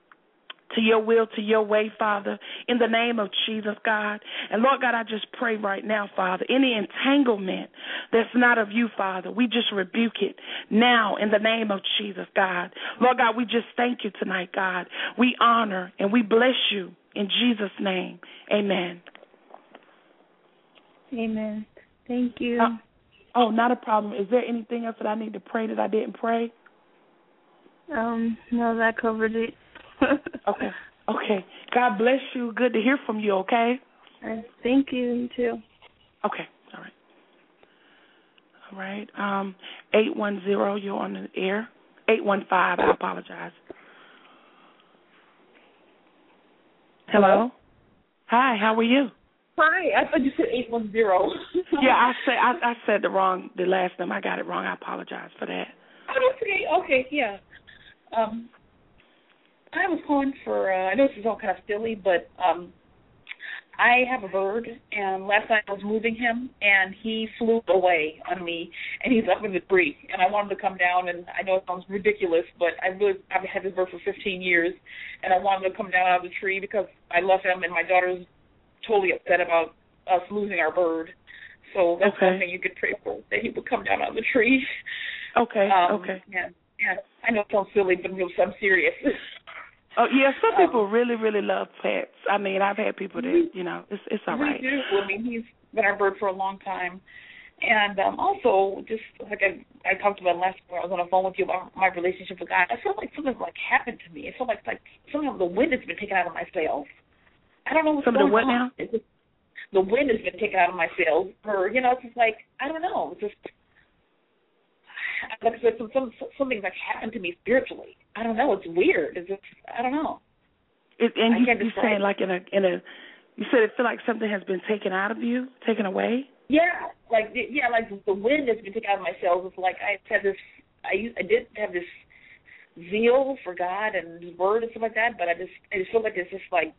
to your will, to your way, Father, in the name of Jesus, God. And, Lord God, I just pray right now, Father, any entanglement that's not of you, Father, we just rebuke it now in the name of Jesus, God. Lord God, we just thank you tonight, God. We honor and we bless you in Jesus' name. Amen. Amen. Thank you. Uh, oh, not a problem. Is there anything else that I need to pray that I didn't pray? Um, no, that covered it. Okay. Okay. God bless you. Good to hear from you, okay? Uh, thank you, you too. Okay. All right. All right. Um, eight one zero, you're on the air. eight one five, I apologize. Hello? Hi, how are you? Hi, I thought you said eight one zero. Yeah, I said I, I said the wrong, the last name. I got it wrong. I apologize for that. Oh, okay, okay, yeah. Um, I was calling for, uh, I know this is all kind of silly, but um, I have a bird, and last night I was moving him, and he flew away on me, and he's up in the tree, and I wanted to come down, and I know it sounds ridiculous, but I really, I've had this bird for fifteen years, and I wanted to come down out of the tree because I love him, and my daughter's totally upset about us losing our bird. So that's okay. one thing you could pray for, that he would come down out of the tree. Okay, um, okay. Yeah, yeah. I know it sounds silly, but I'm serious. Oh, yeah, some um, people really, really love pets. I mean, I've had people that, you know, it's it's all we right. We do. I mean, he's been our bird for a long time. And um, also, just like I, I talked about last time I was on the phone with you about my relationship with God, I feel like something's like happened to me. I feel like like some of the wind has been taken out of my sails. I don't know what's some going of the what on. now? It's just, the wind has been taken out of my sails. Or you know, it's just like I don't know. It's just like I said, some, some something's like happened to me spiritually. I don't know. It's weird. It's just I don't know. It, and I you can't you describe saying like in a in a you said it feel like something has been taken out of you, taken away. Yeah, like yeah, like the wind has been taken out of my sails. It's like I had this, I used, I did have this zeal for God and His Word and stuff like that, but I just, I just feel like it's just like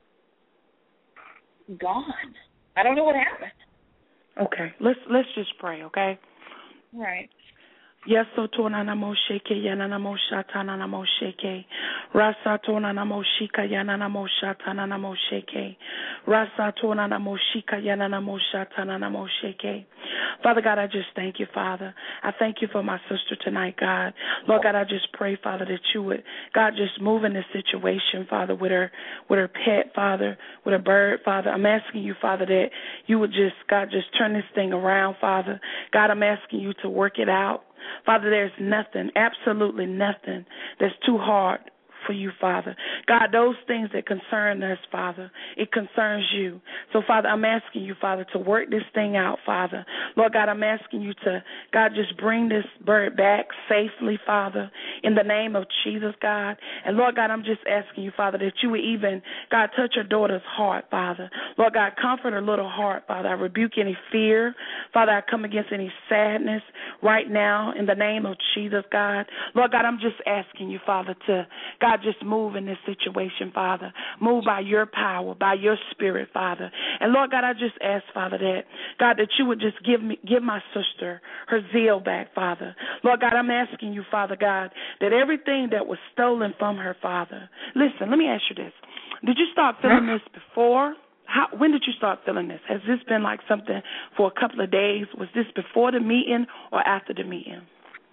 gone. I don't know what happened. Okay, let's let's just pray. Okay. Right. Yes, so tona namo sheke yana namo shatana namo sheke. Rasa tona namo shika yana namo shatana namo sheke. Rasa tona namo shika yana namo shatana namo sheke. Father God, I just thank you, Father. I thank you for my sister tonight, God. Lord God, I just pray, Father, that you would, God, just move in this situation, Father, with her, with her pet, Father, with her bird, Father. I'm asking you, Father, that you would just, God, just turn this thing around, Father. God, I'm asking you to work it out. Father, there's nothing, absolutely nothing that's too hard for you, Father. God, those things that concern us, Father, it concerns you. So, Father, I'm asking you, Father, to work this thing out, Father. Lord God, I'm asking you to, God, just bring this bird back safely, Father, in the name of Jesus, God. And, Lord God, I'm just asking you, Father, that you would even, God, touch her daughter's heart, Father. Lord God, comfort her little heart, Father. I rebuke any fear. Father, I come against any sadness right now in the name of Jesus, God. Lord God, I'm just asking you, Father, to, God, God, just move in this situation, Father. Move by your power, by your spirit, Father. And, Lord God, I just ask, Father, that, God, that you would just give me, give my sister her zeal back, Father. Lord God, I'm asking you, Father God, that everything that was stolen from her, Father. Listen, let me ask you this. Did you start feeling this before? How, when did you start feeling this? Has this been like something for a couple of days? Was this before the meeting or after the meeting?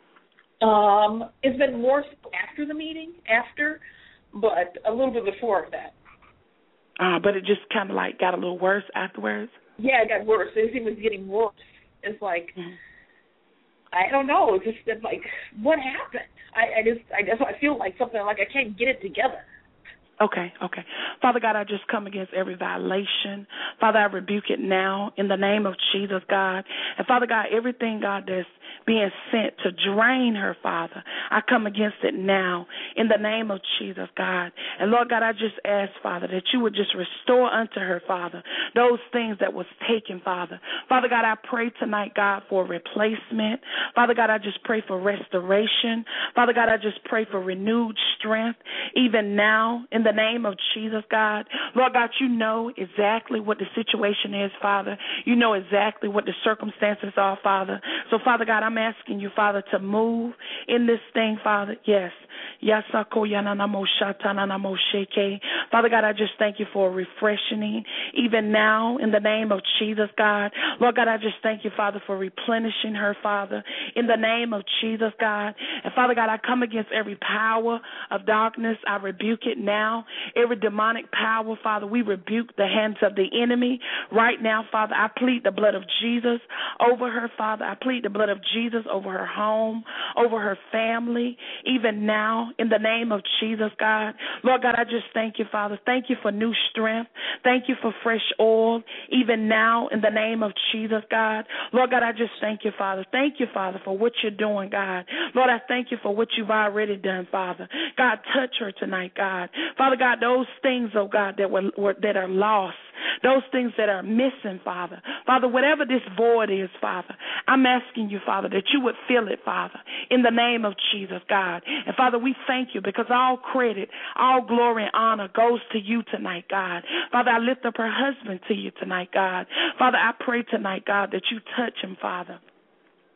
Um, it's been more after the meeting, after, but a little bit before that. Uh, but it just kind of like got a little worse afterwards? Yeah, it got worse. It seemed it was getting worse. It's like, mm-hmm. I don't know. It's just it's like, what happened? I, I just, I just, I feel like something like I can't get it together. Okay, okay. Father God, I just come against every violation. Father, I rebuke it now in the name of Jesus, God. And Father God, everything, God, that's being sent to drain her, Father, I come against it now in the name of Jesus, God. And Lord God, I just ask, Father, that you would just restore unto her, Father, those things that was taken, Father. Father God, I pray tonight, God, for replacement. Father God, I just pray for restoration. Father God, I just pray for renewed strength, even now in the name of Jesus, God. Lord God, you know exactly what the situation is, Father. You know exactly what the circumstances are, Father. So, Father God, I'm asking you, Father, to move in this thing, Father. Yes. Father God, I just thank you for refreshing even now in the name of Jesus, God. Lord God, I just thank you, Father, for replenishing her, Father, in the name of Jesus, God. And Father God, I come against every power of darkness. I rebuke it now. Every demonic power, Father, we rebuke the hands of the enemy right now, Father. I plead the blood of Jesus over her, Father. I plead the blood of Jesus over her home, over her family, even now in the name of Jesus, God. Lord God, I just thank you, Father. Thank you for new strength. Thank you for fresh oil, even now in the name of Jesus, God. Lord God, I just thank you, Father. Thank you, Father, for what you're doing, God. Lord, I thank you for what you've already done, Father. God, touch her tonight, God. Father God, those things, oh God, that were, were that are lost, those things that are missing, Father. Father, whatever this void is, Father, I'm asking you, Father, that you would fill it, Father, in the name of Jesus, God. And Father, we thank you because all credit, all glory and honor goes to you tonight, God. Father, I lift up her husband to you tonight, God. Father, I pray tonight, God, that you touch him, Father.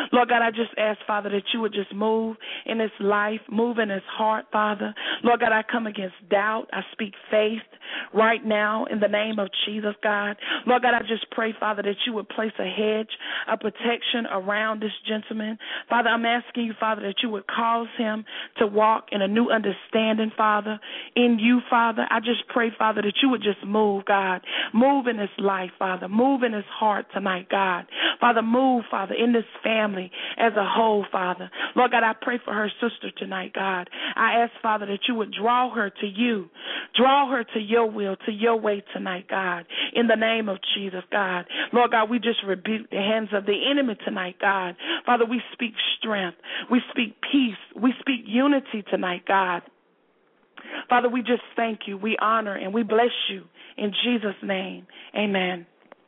Lord God, I just ask, Father, that you would just move in his life, move in his heart, Father. Lord God, I come against doubt. I speak faith right now in the name of Jesus, God. Lord God, I just pray, Father, that you would place a hedge of protection around this gentleman. Father, I'm asking you, Father, that you would cause him to walk in a new understanding, Father, in you, Father. I just pray, Father, that you would just move, God. Move in his life, Father. Move in his heart tonight, God. Father, move, Father, in this family as a whole, Father. Lord God, I pray for her sister tonight, God. I ask, Father, that you would draw her to you. Draw her to your will, to your way tonight, God, in the name of Jesus, God. Lord God, we just rebuke the hands of the enemy tonight, God. Father, we speak strength. We speak peace. We speak unity tonight, God. Father, we just thank you. We honor and we bless you in Jesus' name. Amen.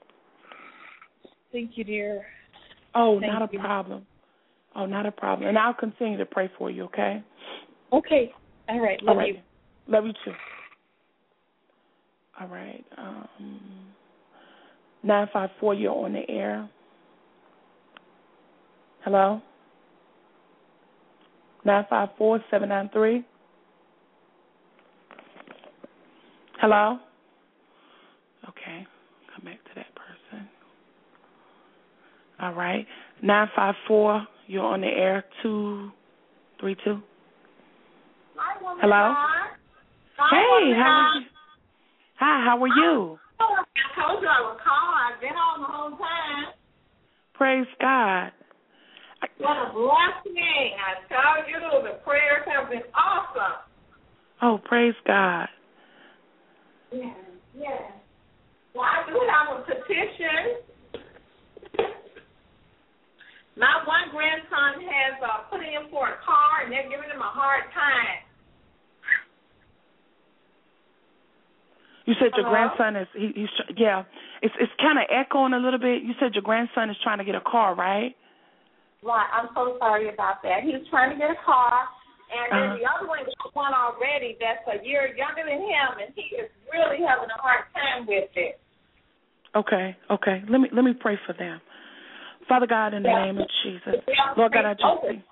Thank you, dear. Oh, Thank not a you. problem. Oh, not a problem. And I'll continue to pray for you, okay? Okay. All right. Love All right. you. Love you too. All right. Um, nine five four, you're on the air. Hello? nine five four, seven nine three. Hello? Okay. Come back to that person. All right. nine five four, you're on the air. two three two. Hello? Hey, how are you? Hi, how are you? I told you I would call. I've been on the whole time. Praise God. What a blessing. I tell you, the prayers have been awesome. Oh, praise God. Yes, yes. Well, I do have a petition. My one grandson has uh, put in for a car, and they're giving him a hard time. You said your Hello? grandson is, he, he's, yeah, it's it's kind of echoing a little bit. You said your grandson is trying to get a car, right? Right, I'm so sorry about that. He was trying to get a car, and then Uh-huh. the other one got one already that's a year younger than him, and he is really having a hard time with it. Okay, okay. Let me let me pray for them. Father God, in the Yeah. name of Jesus, Lord God, I just Okay.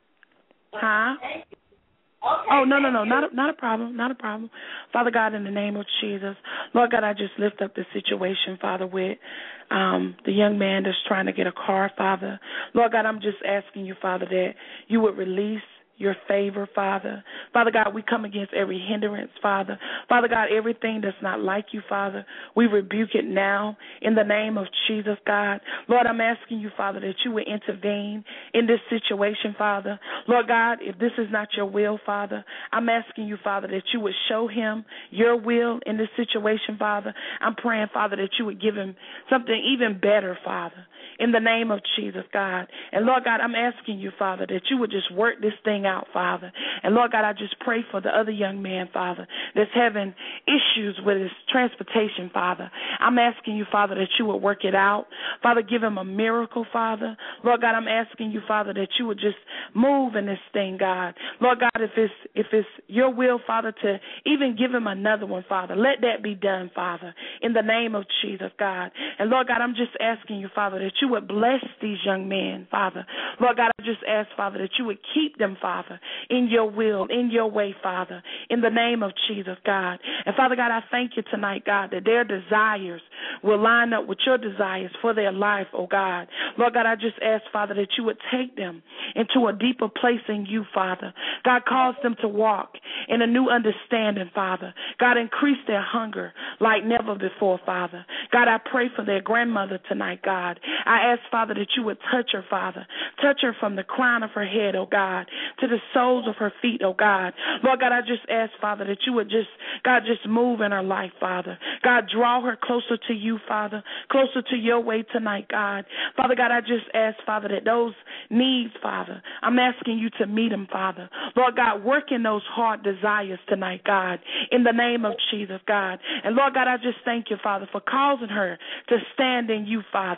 huh? Okay. Okay. Oh, no, no, no, thank not you. a, not a problem, not a problem. Father God, in the name of Jesus, Lord God, I just lift up the situation, Father, with um, the young man that's trying to get a car, Father. Lord God, I'm just asking you, Father, that you would release your favor, Father. Father God, we come against every hindrance, Father. Father God, everything that's not like you, Father, we rebuke it now in the name of Jesus, God. Lord, I'm asking you, Father, that you would intervene in this situation, Father. Lord God, if this is not your will, Father, I'm asking you, Father, that you would show him your will in this situation, Father. I'm praying, Father, that you would give him something even better, Father, in the name of Jesus, God. And Lord God, I'm asking you, Father, that you would just work this thing out, Father. And Lord God, I just pray for the other young man, Father, that's having issues with his transportation, Father. I'm asking you, Father, that you would work it out. Father, give him a miracle, Father. Lord God, I'm asking you, Father, that you would just move in this thing, God. Lord God, if it's if it's your will, Father, to even give him another one, Father, let that be done, Father, in the name of Jesus, God. And Lord God, I'm just asking you, Father, that you would bless these young men, Father. Lord God, I just ask, Father, that you would keep them, Father, in your will, in your way, Father, in the name of Jesus, God. And Father God, I thank you tonight, God, that their desires will line up with your desires for their life, oh God. Lord God, I just ask, Father, that you would take them into a deeper place in you, Father. God, cause them to walk in a new understanding, Father. God, increase their hunger like never before, Father. God, I pray for their grandmother tonight, God. I ask, Father, that you would touch her, Father. Touch her from the crown of her head, oh God, to the soles of her feet, oh God. Lord God, I just ask, Father, that you would just, God, just move in her life, Father. God, draw her closer to you, Father, closer to your way tonight, God. Father God, I just ask, Father, that those needs, Father, I'm asking you to meet them, Father. Lord God, work in those heart desires tonight, God, in the name of Jesus, God. And Lord God, I just thank you, Father, for causing her to stand in you, Father.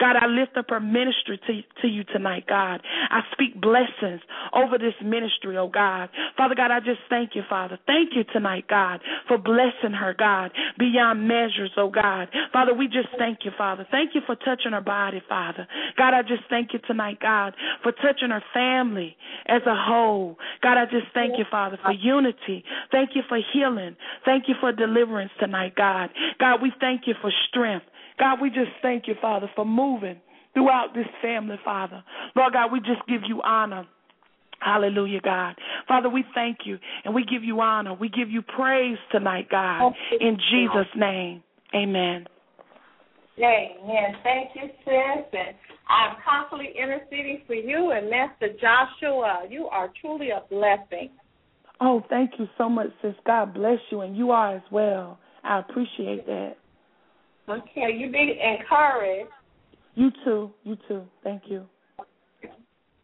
God, I lift up her ministry to, to you tonight, God. I speak blessings over this ministry, oh God. Father God, I just thank you, Father. Thank you tonight, God, for blessing her, God, beyond measures, oh God. Father, we just thank you, Father. Thank you for touching her body, Father. God, I just thank you tonight, God, for touching her family as a whole. God, I just thank you, Father, for unity. Thank you for healing. Thank you for deliverance tonight, God. God, we thank you for strength. God, we just thank you, Father, for moving throughout this family, Father. Lord God, we just give you honor. Hallelujah, God. Father, we thank you, and we give you honor. We give you praise tonight, God, in Jesus' name. Amen. Amen. Thank you, sis. And I'm constantly interceding for you and Master Joshua. You are truly a blessing. Oh, thank you so much, sis. God bless you, and you are as well. I appreciate that. Okay, you be encouraged. You too. You too. Thank you. Okay.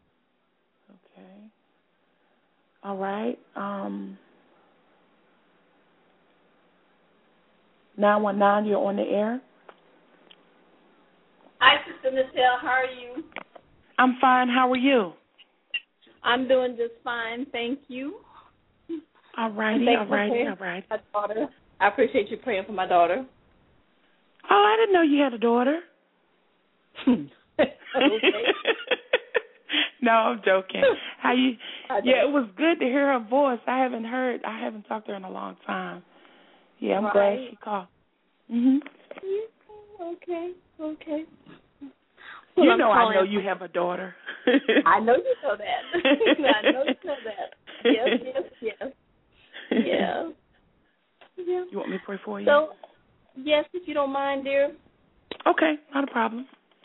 All right. Um, nine one nine, you're on the air. Hi, Sister Michelle. How are you? I'm fine. How are you? I'm doing just fine. Thank you. All righty. All righty. All right. My daughter. I appreciate you praying for my daughter. Oh, I didn't know you had a daughter. No, I'm joking. How you? Yeah, it was good to hear her voice. I haven't heard. I haven't talked to her in a long time. Yeah, I'm right. glad she called. Mhm. Okay. Okay. Well, you know, I know you have a daughter. I know you know that. I know you know that. Yes, yes, yes. Yeah. Yeah. You want me to pray for you? So, yes, if you don't mind, dear. Okay, not a problem.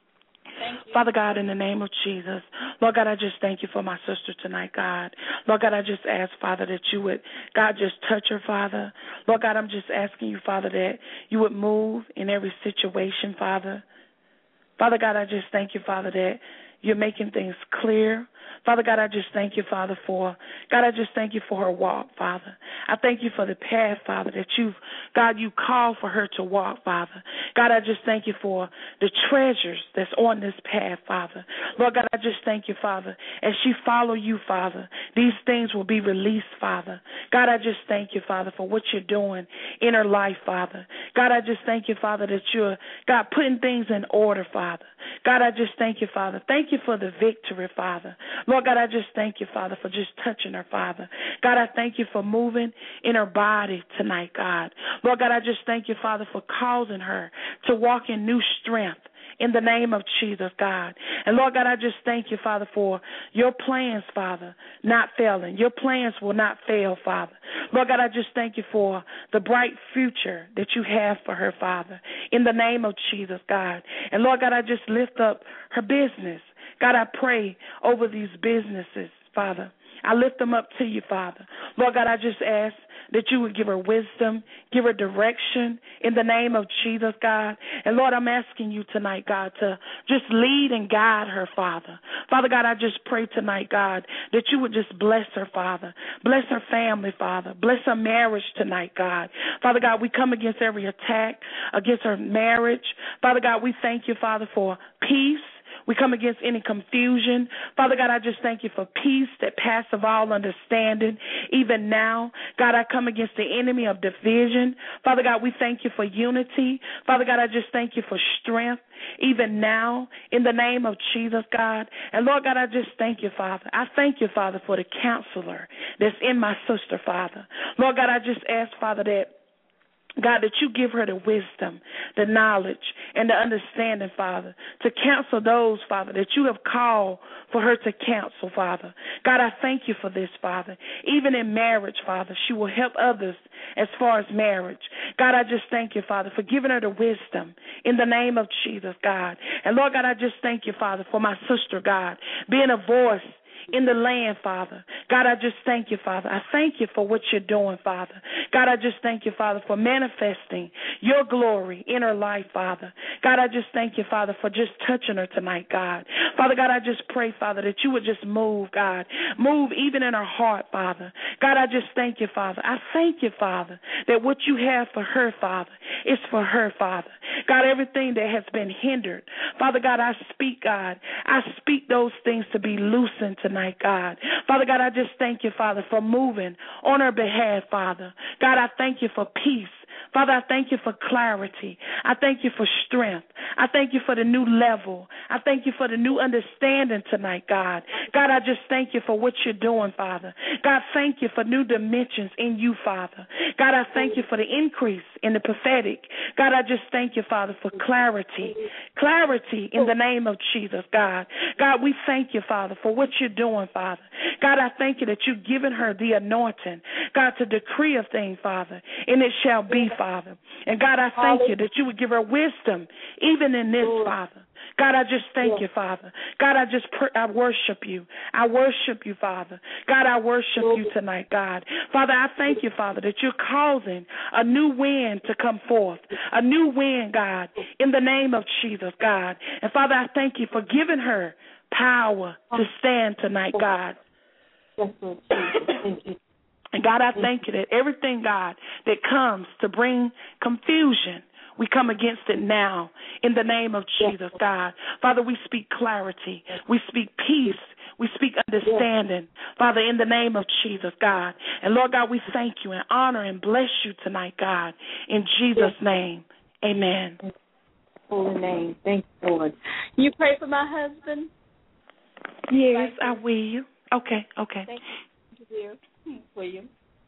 Thank you. Father God, in the name of Jesus, Lord God, I just thank you for my sister tonight, God. Lord God, I just ask, Father, that you would, God, just touch her, Father. Lord God, I'm just asking you, Father, that you would move in every situation, Father. Father God, I just thank you, Father, that you're making things clear. Father God, I just thank you, Father, for, God, I just thank you for her walk, Father. I thank you for the path, Father, that you've, God, you called for her to walk, Father. God, I just thank you for the treasures that's on this path, Father. Lord God, I just thank you, Father, as she follow you, Father, these things will be released, Father. God, I just thank you, Father, for what you're doing in her life, Father. God, I just thank you, Father, that you're, God, putting things in order, Father. God, I just thank you, Father. Thank you for the victory, Father. Lord God, I just thank you, Father, for just touching her, Father. God, I thank you for moving in her body tonight, God. Lord God, I just thank you, Father, for causing her to walk in new strength in the name of Jesus, God. And Lord God, I just thank you, Father, for your plans, Father, not failing. Your plans will not fail, Father. Lord God, I just thank you for the bright future that you have for her, Father, in the name of Jesus, God. And Lord God, I just lift up her business. God, I pray over these businesses, Father. I lift them up to you, Father. Lord God, I just ask that you would give her wisdom, give her direction in the name of Jesus, God. And Lord, I'm asking you tonight, God, to just lead and guide her, Father. Father God, I just pray tonight, God, that you would just bless her, Father. Bless her family, Father. Bless her marriage tonight, God. Father God, we come against every attack against her marriage. Father God, we thank you, Father, for peace. We come against any confusion. Father God, I just thank you for peace that passeth all understanding. Even now, God, I come against the enemy of division. Father God, we thank you for unity. Father God, I just thank you for strength. Even now, in the name of Jesus, God. And Lord God, I just thank you, Father. I thank you, Father, for the counselor that's in my sister, Father. Lord God, I just ask, Father, that God, that you give her the wisdom, the knowledge, and the understanding, Father, to counsel those, Father, that you have called for her to counsel, Father. God, I thank you for this, Father. Even in marriage, Father, she will help others as far as marriage. God, I just thank you, Father, for giving her the wisdom in the name of Jesus, God. And Lord God, I just thank you, Father, for my sister, God, being a voice in the land, Father. God, I just thank you, Father. I thank you for what you're doing, Father. God, I just thank you, Father, for manifesting your glory in her life, Father. God, I just thank you, Father, for just touching her tonight, God. Father God, I just pray, Father, that you would just move, God. Move even in her heart, Father. God, I just thank you, Father. I thank you, Father, that what you have for her, Father, is for her, Father. God, everything that has been hindered, Father God, I speak, God. I speak those things to be loosened tonight, God. Father God, I just thank you, Father, for moving on her behalf, Father. God, I thank you for peace. Father, I thank you for clarity. I thank you for strength. I thank you for the new level. I thank you for the new understanding tonight, God. God, I just thank you for what you're doing, Father. God, thank you for new dimensions in you, Father. God, I thank you for the increase in the prophetic. God, I just thank you, Father, for clarity. Clarity in the name of Jesus, God. God, we thank you, Father, for what you're doing, Father. God, I thank you that you've given her the anointing, God, to decree a thing, Father, and it shall be, Father. And God, I thank you that you would give her wisdom even in this, Father. God, I just thank you, Father. God, I just pr- I worship you. I worship you, Father. God, I worship you tonight, God. Father, I thank you, Father, that you're causing a new wind to come forth, a new wind, God, in the name of Jesus, God. And Father, I thank you for giving her power to stand tonight, God. And God, I thank you that everything, God, that comes to bring confusion, we come against it now in the name of Jesus, God. Father, we speak clarity. We speak peace. We speak understanding, Father, in the name of Jesus, God. And, Lord God, we thank you and honor and bless you tonight, God, in Jesus' name. Amen. Holy name. Thank you, Lord. You pray for my husband? Yes, I will. Okay, okay. Thank you, dear. William.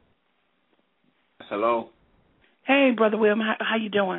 Hello. Hey, Brother William, how, how you doing?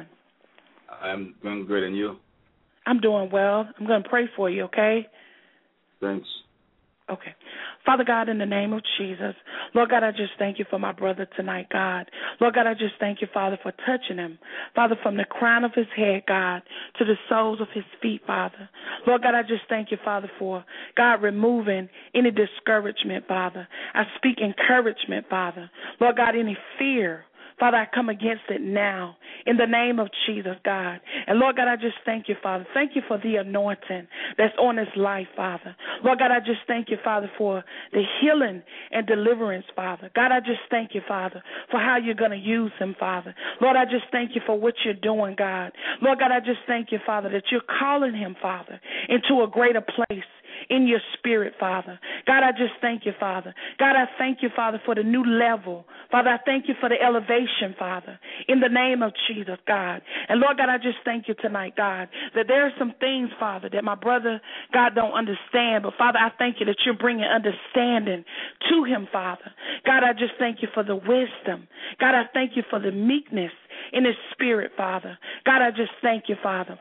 I'm doing good, and you? I'm doing well. I'm going to pray for you, okay? Thanks. Okay. Father God, in the name of Jesus, Lord God, I just thank you for my brother tonight, God. Lord God, I just thank you, Father, for touching him. Father, from the crown of his head, God, to the soles of his feet, Father. Lord God, I just thank you, Father, for, God, removing any discouragement, Father. I speak encouragement, Father. Lord God, any fear, Father, I come against it now in the name of Jesus, God. And, Lord God, I just thank you, Father. Thank you for the anointing that's on his life, Father. Lord God, I just thank you, Father, for the healing and deliverance, Father. God, I just thank you, Father, for how you're going to use him, Father. Lord, I just thank you for what you're doing, God. Lord God, I just thank you, Father, that you're calling him, Father, into a greater place in your spirit, Father. God, I just thank you, Father. God, I thank you, Father, for the new level. Father, I thank you for the elevation, Father, in the name of Jesus, God. And, Lord God, I just thank you tonight, God, that there are some things, Father, that my brother, God, don't understand. But, Father, I thank you that you're bringing understanding to him, Father. God, I just thank you for the wisdom. God, I thank you for the meekness in his spirit, Father. God, I just thank you, Father.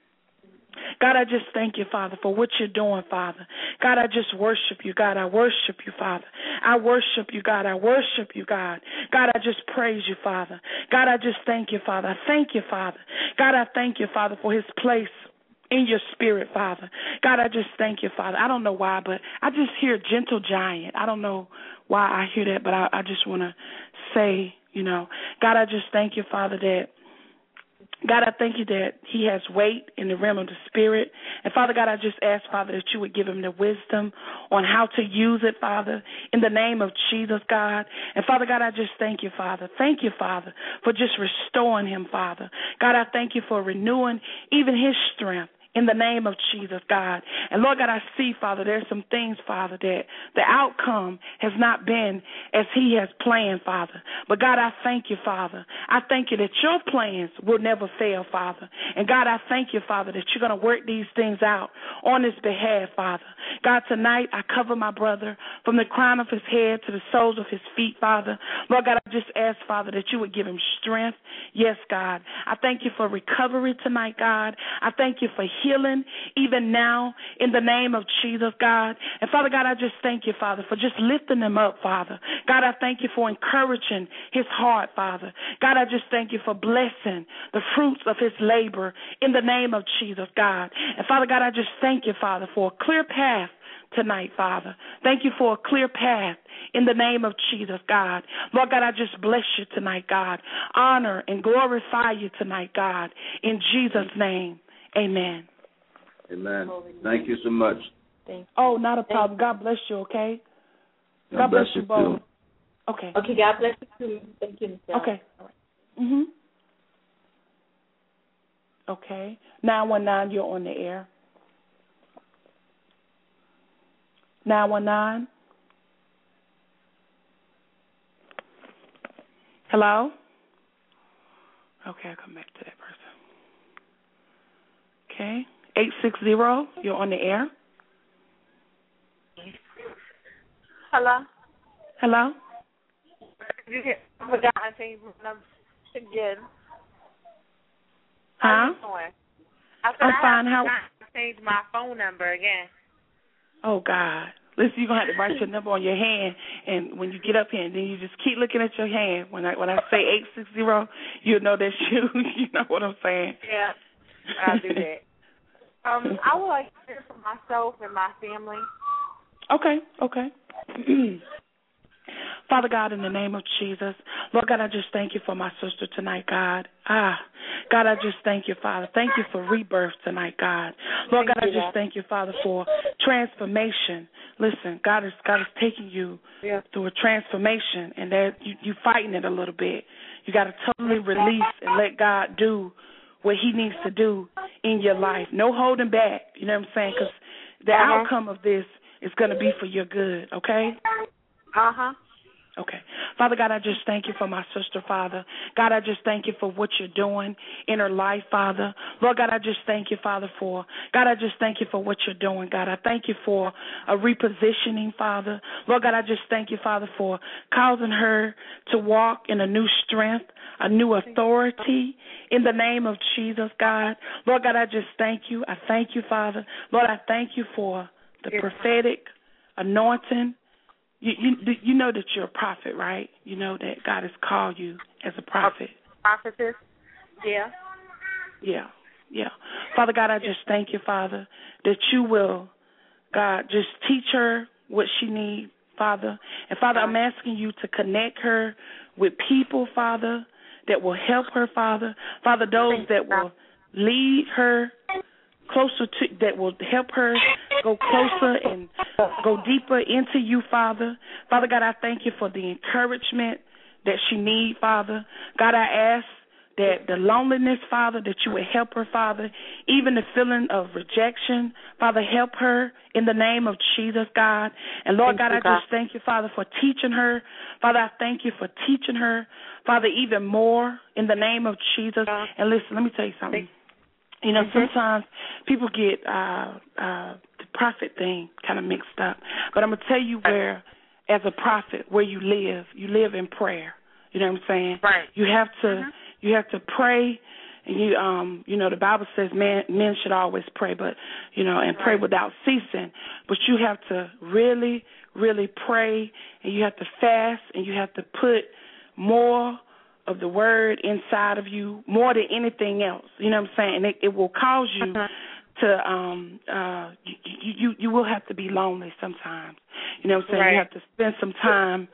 God, I just thank you, Father, for what you're doing, Father. God, I just worship you, God. I worship you, Father. I worship you, God. I worship you, God. God, I just praise you, Father. God, I just thank you, Father. I thank you, Father. God, I thank you, Father, for his place in your spirit, Father. God, I just thank you, Father. I don't know why, but I just hear gentle giant. I don't know why I hear that, but I, I just want to say, you know, God, I just thank you, Father, that God, I thank you that he has weight in the realm of the spirit. And, Father God, I just ask, Father, that you would give him the wisdom on how to use it, Father, in the name of Jesus, God. And, Father God, I just thank you, Father. Thank you, Father, for just restoring him, Father. God, I thank you for renewing even his strength. In the name of Jesus, God. And, Lord God, I see, Father, there's some things, Father, that the outcome has not been as he has planned, Father. But, God, I thank you, Father. I thank you that your plans will never fail, Father. And, God, I thank you, Father, that you're going to work these things out on his behalf, Father. God, tonight I cover my brother from the crown of his head to the soles of his feet, Father. Lord God, I just ask, Father, that you would give him strength. Yes, God. I thank you for recovery tonight, God. I thank you for healing even now in the name of Jesus, God. And, Father God, I just thank you, Father, for just lifting him up, Father. God, I thank you for encouraging his heart, Father. God, I just thank you for blessing the fruits of his labor in the name of Jesus, God. And, Father God, I just thank you, Father, for a clear path tonight, Father. Thank you for a clear path in the name of Jesus, God. Lord God, I just bless you tonight, God. Honor and glorify you tonight, God. In Jesus' name, amen. Amen. Thank you so much. Oh, not a problem. God bless you, okay? God, God bless, bless you you both. too. Okay. Okay, God bless you too. Thank you, Michelle. Okay. Mhm. Okay. nine one nine, you're on the air. nine one nine. Hello? Okay, I'll come back to that person. Okay. eight six zero, you're on the air. Hello? Hello? I forgot I changed my number again. Huh? How you doing? I said I'm I fine. have How? to change my phone number again. Oh, God. Listen, you're going to have to write your number on your hand, and when you get up here, and then you just keep looking at your hand. When I when I say eight six zero, you'll know that's you. You know what I'm saying? Yeah, I'll do that. Um, I would like to hear from myself and my family. Okay, okay. Father God, in the name of Jesus, Lord God, I just thank you for my sister tonight, God. Ah, God, I just thank you, Father. Thank you for rebirth tonight, God. Lord God, I just thank you, Father, for transformation. Listen, God is God is taking you yeah. through a transformation, and that you you fighting it a little bit. You got to totally release and let God do what He needs to do in your life. No holding back. You know what I'm saying? Because the uh-huh. outcome of this is going to be for your good. Okay. Uh huh. Okay. Father God, I just thank you for my sister, Father. God, I just thank you for what you're doing in her life, Father. Lord God, I just thank you, Father, for, God, I just thank you for what you're doing, God. I thank you for a repositioning, Father. Lord God, I just thank you, Father, for causing her to walk in a new strength, a new authority in the name of Jesus, God. Lord God, I just thank you. I thank you, Father. Lord, I thank you for the prophetic anointing. You, you you know that you're a prophet, right? You know that God has called you as a prophet. A prophetess? Yeah. Yeah, yeah. Father God, I just thank you, Father, that you will, God, just teach her what she needs, Father. And, Father, I'm asking you to connect her with people, Father, that will help her, Father. Father, those that will lead her closer to, that will help her go closer and go deeper into you, Father. Father God, I thank you for the encouragement that she needs, Father. God, I ask that the loneliness, Father, that you would help her, Father, even the feeling of rejection, Father, help her in the name of Jesus, God. And, Lord God, I just thank you, Father, for teaching her. Father, I thank you for teaching her, Father, even more in the name of Jesus. And listen, let me tell you something. You know, mm-hmm. sometimes people get uh, uh, the prophet thing kind of mixed up. But I'm going to tell you where, as a prophet, where you live, you live in prayer. You know what I'm saying? Right. You have to mm-hmm. you have to pray, and you um you know the Bible says men men should always pray, but you know and pray right. without ceasing. But you have to really really pray, and you have to fast, and you have to put more of the word inside of you, more than anything else. You know what I'm saying? And it, it will cause you uh-huh. to, um, uh, you, you, you will have to be lonely sometimes. You know what I'm saying? Right. You have to spend some time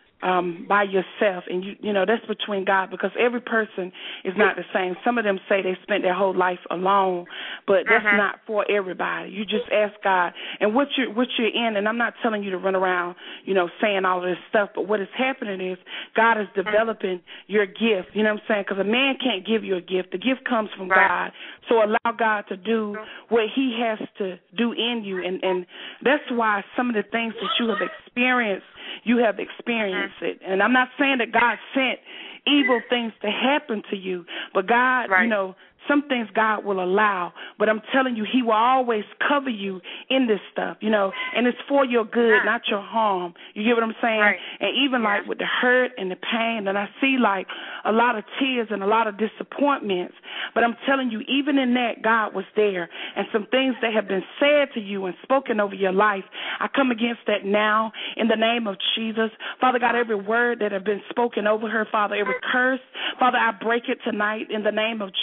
um, by yourself, and you, you know that's between God, because every person is not the same. Some of them say they spent their whole life alone, but that's uh-huh. not for everybody. You just ask God, and what you're what you're in. And I'm not telling you to run around, you know, saying all of this stuff. But what is happening is God is developing uh-huh. your gift. You know what I'm saying? Because a man can't give you a gift. The gift comes from right. God. So allow God to do what He has to do in you, and and that's why some of the things that you have experienced. You have experienced it. And I'm not saying that God sent evil things to happen to you, but God, right. you know, some things God will allow, but I'm telling you, He will always cover you in this stuff, you know, and it's for your good, not your harm. You get what I'm saying? Right. And even yeah. like with the hurt and the pain, and I see like a lot of tears and a lot of disappointments, but I'm telling you, even in that, God was there. And some things that have been said to you and spoken over your life, I come against that now in the name of Jesus. Father God, every word that have been spoken over her, Father, every curse, Father, I break it tonight in the name of Jesus, God.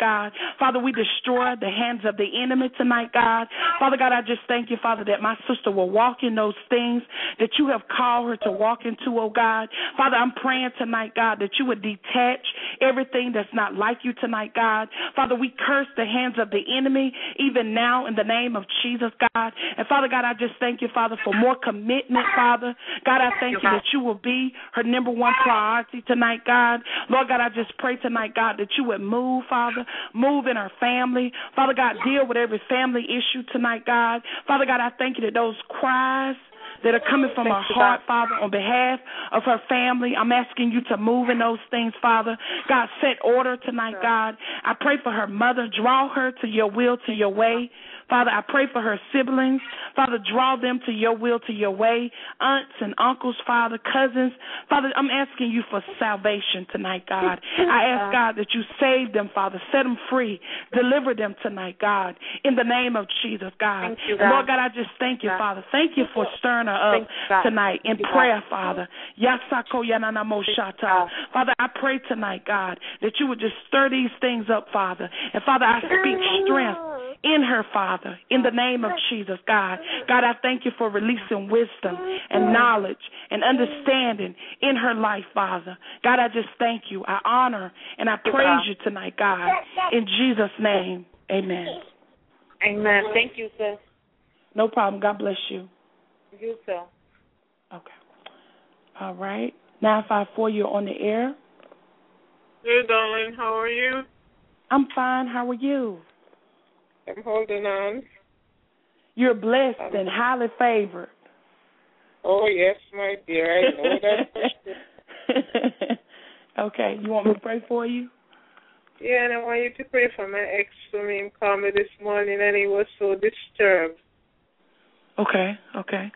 God. Father, we destroy the hands of the enemy tonight, God. Father God, I just thank you, Father, that my sister will walk in those things that you have called her to walk into, oh God. Father, I'm praying tonight, God, that you would detach everything that's not like you tonight, God. Father, we curse the hands of the enemy even now in the name of Jesus, God. And Father God, I just thank you, Father, for more commitment, Father. God, I thank you that you will be her number one priority tonight, God. Lord God, I just pray tonight, God, that you would move, Father, move in her family. Father God, deal with every family issue tonight, God. Father God, I thank you that those cries that are coming from her heart, Father, on behalf of her family, I'm asking you to move in those things, Father. God, set order tonight, God. I pray for her mother. Draw her to your will, to your way. Father, I pray for her siblings. Father, draw them to your will, to your way. Aunts and uncles, Father, cousins. Father, I'm asking you for salvation tonight, God. I ask, God, that you save them, Father. Set them free. Deliver them tonight, God, in the name of Jesus, God. You, God. And Lord God, I just thank you, Father. Thank you for stirring her up tonight in prayer, Father. Yasako yanana moshata. Father, I pray tonight, God, that you would just stir these things up, Father. And Father, I speak strength in her, Father, in the name of Jesus, God. God, I thank you for releasing wisdom and knowledge and understanding in her life, Father. God, I just thank you. I honor and I praise you tonight, God. In Jesus' name, amen. Amen. Thank you, sis. No problem. God bless you. You too. Okay. All right. nine five four, you're on the air. Hey, darling. How are you? I'm fine. How are you? I'm holding on. You're blessed um, and highly favored. Oh, yes, my dear. I know that. Okay. You want me to pray for you? Yeah, and I want you to pray for my ex for me. He called me this morning and he was so disturbed. Okay, okay.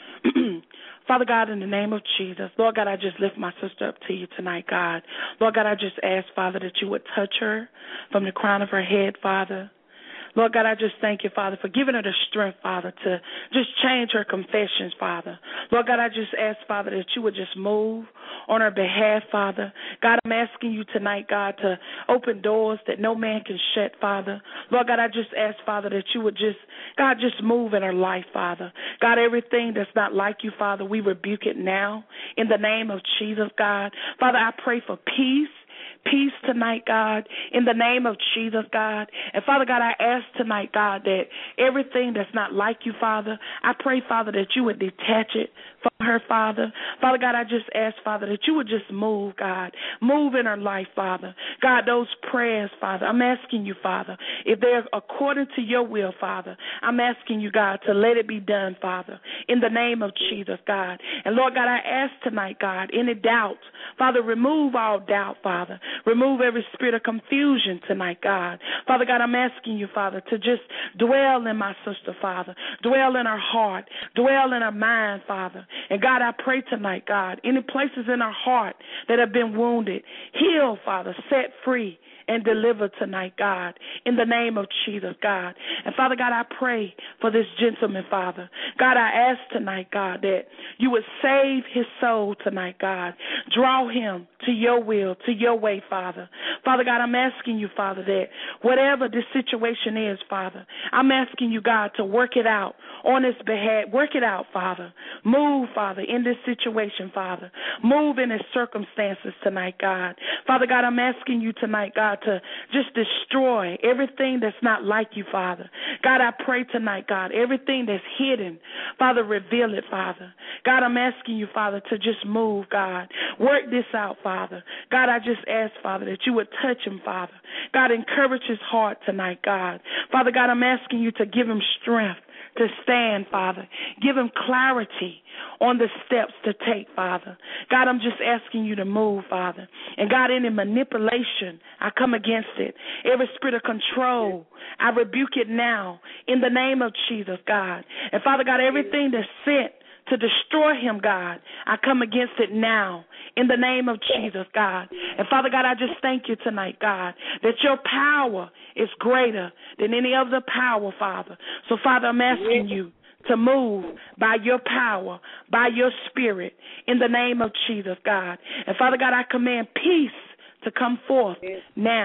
Father God, in the name of Jesus, Lord God, I just lift my sister up to you tonight, God. Lord God, I just ask, Father, that you would touch her from the crown of her head, Father. Lord God, I just thank you, Father, for giving her the strength, Father, to just change her confessions, Father. Lord God, I just ask, Father, that you would just move on her behalf, Father. God, I'm asking you tonight, God, to open doors that no man can shut, Father. Lord God, I just ask, Father, that you would just, God, just move in her life, Father. God, everything that's not like you, Father, we rebuke it now in the name of Jesus, God. Father, I pray for peace. Peace tonight, God, in the name of Jesus, God. And, Father God, I ask tonight, God, that everything that's not like you, Father, I pray, Father, that you would detach it from her, Father. Father God, I just ask, Father, that you would just move, God. Move in her life, Father. God, those prayers, Father, I'm asking you, Father, if they're according to your will, Father, I'm asking you, God, to let it be done, Father, in the name of Jesus, God. And, Lord God, I ask tonight, God, any doubt, Father, remove all doubt, Father. Remove every spirit of confusion tonight, God. Father God, I'm asking you, Father, to just dwell in my sister, Father. Dwell in her heart. Dwell in her mind, Father. And God, I pray tonight, God, any places in her heart that have been wounded, heal, Father, set free and deliver tonight, God, in the name of Jesus, God. And, Father God, I pray for this gentleman, Father. God, I ask tonight, God, that you would save his soul tonight, God. Draw him to your will, to your way, Father. Father God, I'm asking you, Father, that whatever this situation is, Father, I'm asking you, God, to work it out on his behalf. Work it out, Father. Move, Father, in this situation, Father. Move in his circumstances tonight, God. Father God, I'm asking you tonight, God, to just destroy everything that's not like you, Father. God, I pray tonight, God, everything that's hidden, Father, reveal it, Father. God, I'm asking you, Father, to just move, God. Work this out, Father. God, I just ask, Father, that you would touch him, Father. God, encourage his heart tonight, God. Father God, I'm asking you to give him strength to stand, Father. Give him clarity on the steps to take, Father. God, I'm just asking you to move, Father. And God, any manipulation, I come against it. Every spirit of control, I rebuke it now in the name of Jesus, God. And Father God, everything that's sent to destroy him, God, I come against it now in the name of Jesus, God. And Father God, I just thank you tonight, God, that your power is greater than any other power, Father. So, Father, I'm asking you to move by your power, by your spirit, in the name of Jesus, God. And Father God, I command peace to come forth now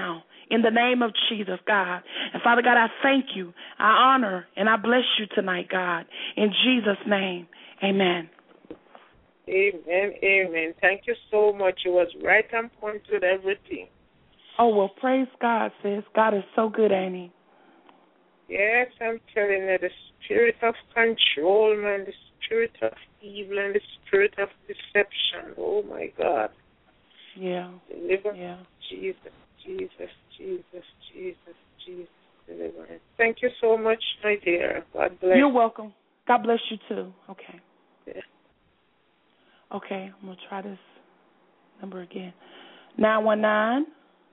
in the name of Jesus, God. And, Father God, I thank you, I honor, and I bless you tonight, God. In Jesus' name, amen. Amen, amen. Thank you so much. You was right on point with everything. Oh, well, praise God, sis. God is so good, ain't he? Yes, I'm telling you, the spirit of control, man, the spirit of evil and the spirit of deception. Oh, my God. Yeah. Deliver. Yeah. Jesus, Jesus, Jesus, Jesus, Jesus, deliver. Thank you so much, my dear. God bless. You're welcome. God bless you, too. Okay. Yeah. Okay, I'm going to try this number again. nine one nine.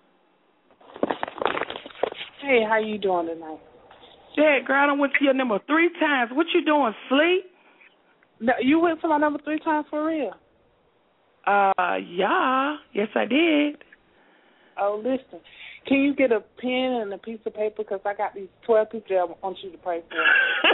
Hey, how you doing tonight? Yeah, girl, I went to your number three times. What you doing, sleep? No, you went to my number three times for real? Uh, yeah. Yes, I did. Oh, listen. Can you get a pen and a piece of paper? Because I got these twelve people that I want you to pray for.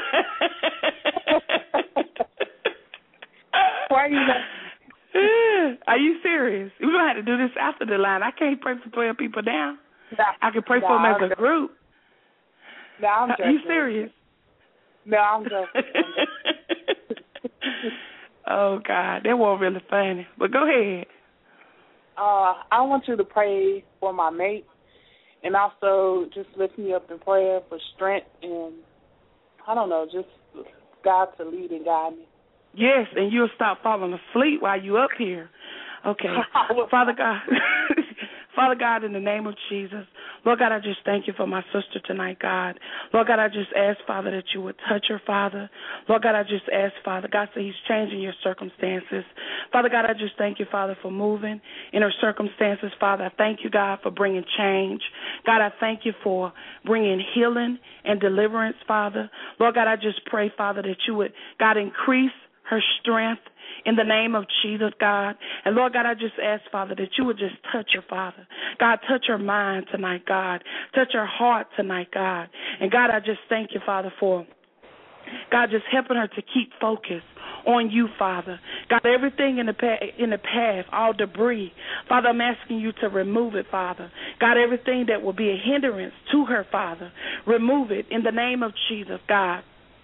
Why are you laughing? Are you serious? We're going to have to do this after the line. I can't pray for twelve people down. No, I can pray no, for them as I'm a group. No, I'm Are you serious? No, I'm joking. Oh, God. That was really funny. But go ahead. Uh, I want you to pray for my mate and also just lift me up in prayer for strength and, I don't know, just God to lead and guide me. Yes, and you'll stop falling asleep while you up here. Okay. Father God, Father God, in the name of Jesus, Lord God, I just thank you for my sister tonight, God. Lord God, I just ask, Father, that you would touch her, Father. Lord God, I just ask, Father, God said he's changing your circumstances. Father God, I just thank you, Father, for moving in her circumstances, Father. I thank you, God, for bringing change. God, I thank you for bringing healing and deliverance, Father. Lord God, I just pray, Father, that you would, God, increase her strength in the name of Jesus, God. And, Lord God, I just ask, Father, that you would just touch her, Father. God, touch her mind tonight, God. Touch her heart tonight, God. And, God, I just thank you, Father, for, God, just helping her to keep focused on you, Father. God, everything in the path, in the path, all debris, Father, I'm asking you to remove it, Father. God, everything that will be a hindrance to her, Father, remove it in the name of Jesus, God.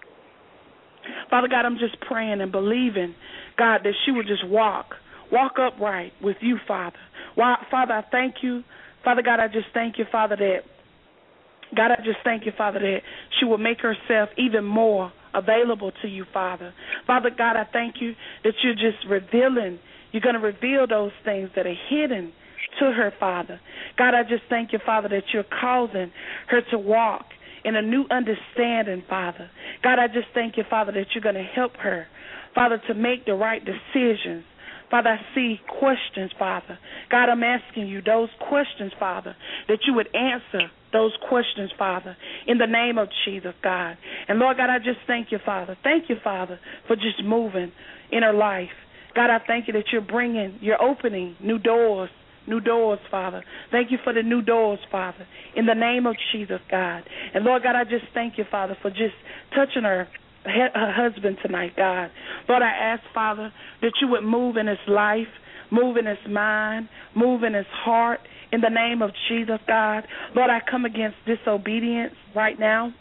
Father God, I'm just praying and believing, God, that she would just walk, walk upright with you, Father. Father, I thank you. Father God, I just thank you, Father, that, God, I just thank you, Father, that she will make herself even more available to you, Father. Father God, I thank you that you're just revealing, you're going to reveal those things that are hidden to her, Father. God, I just thank you, Father, that you're causing her to walk in a new understanding, Father. God, I just thank you, Father, that you're going to help her, Father, to make the right decisions. Father, I see questions, Father. God, I'm asking you those questions, Father, that you would answer those questions, Father, in the name of Jesus, God. And, Lord God, I just thank you, Father. Thank you, Father, for just moving in her life. God, I thank you that you're bringing, you're opening new doors, new doors, Father. Thank you for the new doors, Father, in the name of Jesus, God. And, Lord God, I just thank you, Father, for just touching her, her husband tonight, God. Lord, I ask, Father, that you would move in his life, move in his mind, move in his heart, in the name of Jesus, God. Lord, I come against disobedience right now.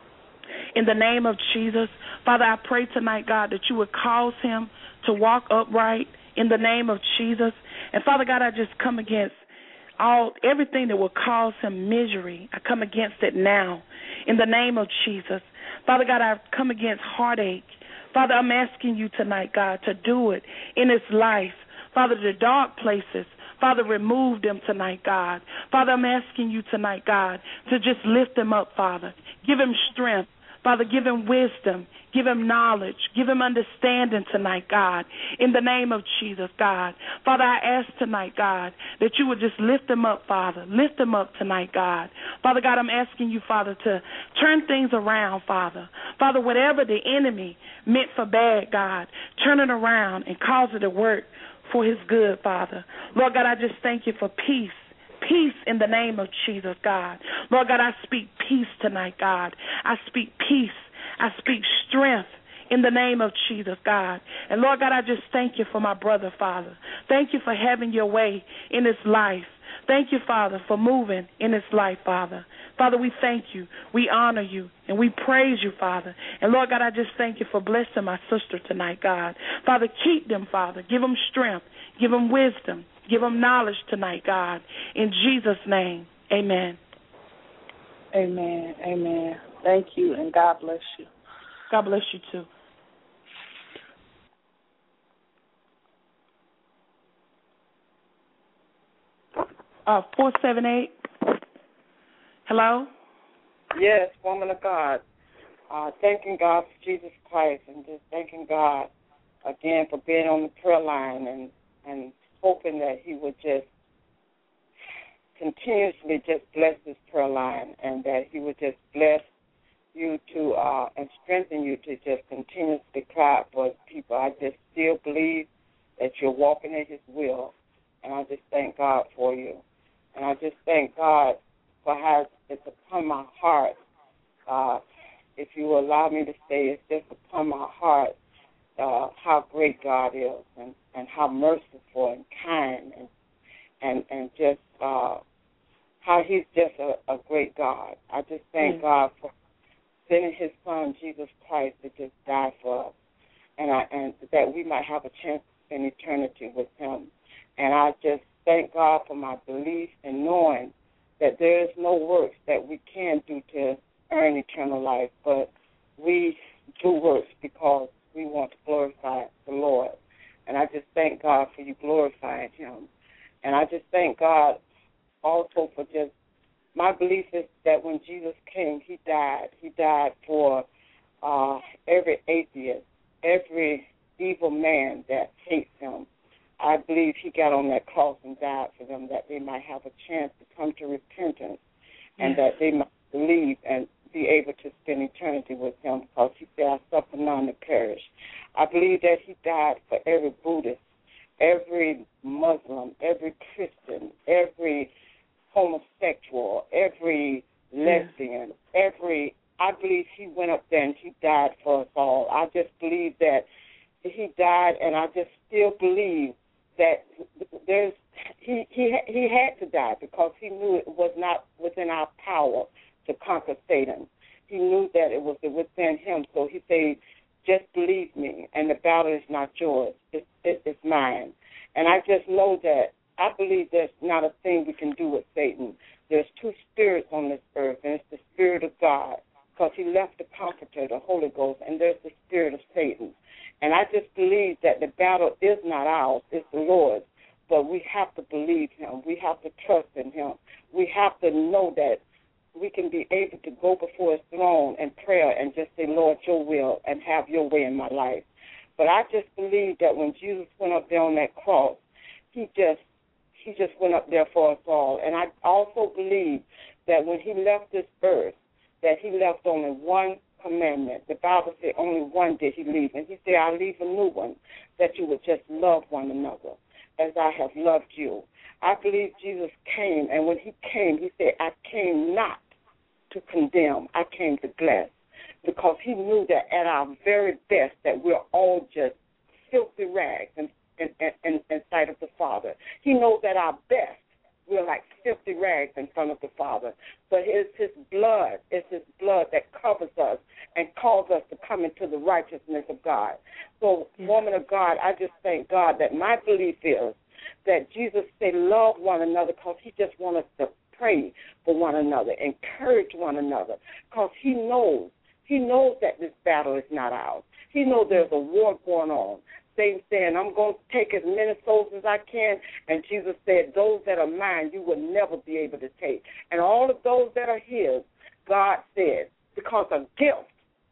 In the name of Jesus, Father, I pray tonight, God, that you would cause him to walk upright in the name of Jesus. And, Father God, I just come against all everything that will cause him misery. I come against it now in the name of Jesus. Father God, I come against heartache. Father, I'm asking you tonight, God, to do it in his life. Father, the dark places, Father, remove them tonight, God. Father, I'm asking you tonight, God, to just lift him up, Father. Give him strength. Father, give him wisdom. Give him knowledge. Give him understanding tonight, God, in the name of Jesus, God. Father, I ask tonight, God, that you would just lift him up, Father. Lift him up tonight, God. Father God, I'm asking you, Father, to turn things around, Father. Father, whatever the enemy meant for bad, God, turn it around and cause it to work for his good, Father. Lord God, I just thank you for peace. Peace in the name of Jesus, God. Lord God, I speak peace tonight, God. I speak peace. I speak strength in the name of Jesus, God. And, Lord God, I just thank you for my brother, Father. Thank you for having your way in his life. Thank you, Father, for moving in his life, Father. Father, we thank you, we honor you, and we praise you, Father. And, Lord God, I just thank you for blessing my sister tonight, God. Father, keep them, Father. Give them strength. Give them wisdom. Give them knowledge tonight, God. In Jesus' name, amen. Amen. Amen. Thank you, and God bless you. God bless you, too. Uh, four seven eight. Hello? Yes, woman of God. Uh, thanking God for Jesus Christ and just thanking God again for being on the prayer line and, and hoping that he would just continuously just bless this prayer line and that he would just bless you to uh, and strengthen you to just continuously cry out for people. I just still believe that you're walking in his will, and I just thank God for you. And I just thank God for how it's upon my heart. Uh, if you will allow me to say, it's just upon my heart uh, how great God is and, and how merciful and kind and and, and just uh, how he's just a, a great God. I just thank mm. God for sending his son, Jesus Christ, to just die for us and, I, and that we might have a chance to spend eternity with him. And I just thank God for my belief and knowing that there is no works that we can do to earn eternal life, but we do works because we want to glorify the Lord. And I just thank God for you glorifying him. And I just thank God also for just, my belief is that when Jesus came, he died. He died for uh, every atheist, every evil man that hates him. I believe he got on that cross and died for them that they might have a chance to come to repentance and yes. that they might believe and be able to spend eternity with him because he said, I suffer none to perish. I believe that he died for every Buddhist, every Muslim, every Christian, every homosexual, every lesbian, yes. every, I believe he went up there and he died for us all. I just believe that he died, and I just still believe that there's he he he had to die because he knew it was not within our power to conquer Satan. He knew that it was within him, so he said, just believe me, and the battle is not yours, it's, it, it's mine. And I just know that I believe there's not a thing we can do with Satan. There's two spirits on this earth, and it's the Spirit of God, because he left the Comforter, the Holy Ghost, and there's the spirit of Satan. And I just believe that the battle is not ours, it's the Lord's. But we have to believe him. We have to trust in him. We have to know that we can be able to go before his throne in prayer and just say, Lord, your will, and have your way in my life. But I just believe that when Jesus went up there on that cross, he just he just went up there for us all. And I also believe that when he left this earth, that he left only one commandment. The Bible said only one did he leave. And he said, I'll leave a new one, that you would just love one another as I have loved you. I believe Jesus came, and when he came, he said, I came not to condemn, I came to bless, because he knew that at our very best that we're all just filthy rags in, in, in, in sight of the Father. He knows that our best, we're like filthy rags in front of the Father. But it's his blood, it's his blood that covers us and calls us to come into the righteousness of God. So, yeah. Woman of God, I just thank God that my belief is that Jesus said love one another because he just wants us to pray for one another, encourage one another, because he knows, he knows that this battle is not ours. He knows there's a war going on. Satan saying, I'm going to take as many souls as I can. And Jesus said, those that are mine, you will never be able to take. And all of those that are his, God said, because a gift,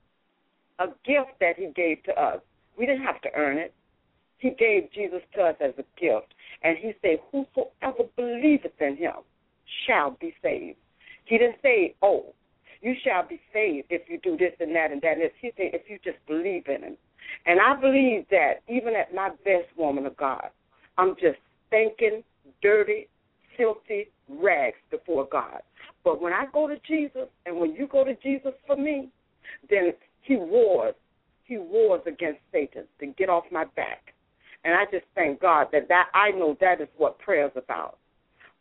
a gift that he gave to us, we didn't have to earn it. He gave Jesus to us as a gift. And he said, whosoever believeth in him shall be saved. He didn't say, oh, you shall be saved if you do this and that and that. He said, if you just believe in him. And I believe that even at my best, woman of God, I'm just stinking, dirty, filthy rags before God. But when I go to Jesus, and when you go to Jesus for me, then he wars. He wars against Satan to get off my back. And I just thank God that, that I know that is what prayer is about.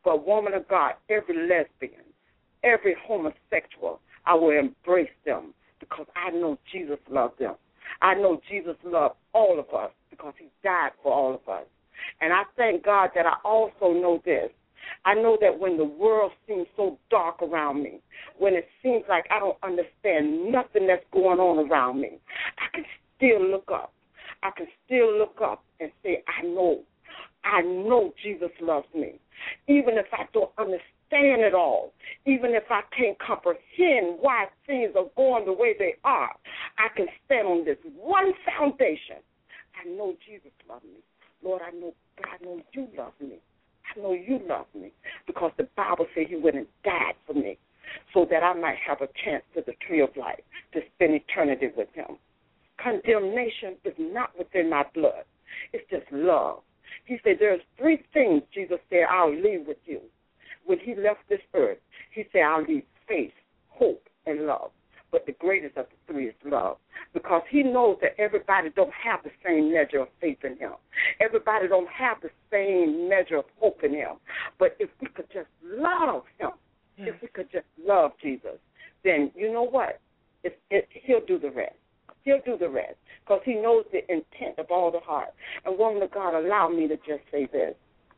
But, woman of God, every lesbian, every homosexual, I will embrace them because I know Jesus loved them. I know Jesus loved all of us because he died for all of us. And I thank God that I also know this. I know that when the world seems so dark around me, when it seems like I don't understand nothing that's going on around me, I can still look up. I can still look up and say, I know, I know Jesus loves me. Even if I don't understand it all, even if I can't comprehend why things are going the way they are, I can stand on this one foundation. I know Jesus loves me. Lord, I know, God, I know you love me. I know you love me because the Bible says he went and died for me so that I might have a chance to the tree of life to spend eternity with him. Condemnation is not within my blood. It's just love. He said there's three things Jesus said I'll leave with you. When he left this earth, he said I'll leave faith, hope, and love. But the greatest of the three is love because he knows that everybody don't have the same measure of faith in him. Everybody don't have the same measure of hope in him. But if we could just love him, yes. if we could just love Jesus, then you know what? It, it, he'll do the rest. He'll do the rest because he knows the intent of all the heart. And woman of God, allow me to just say this.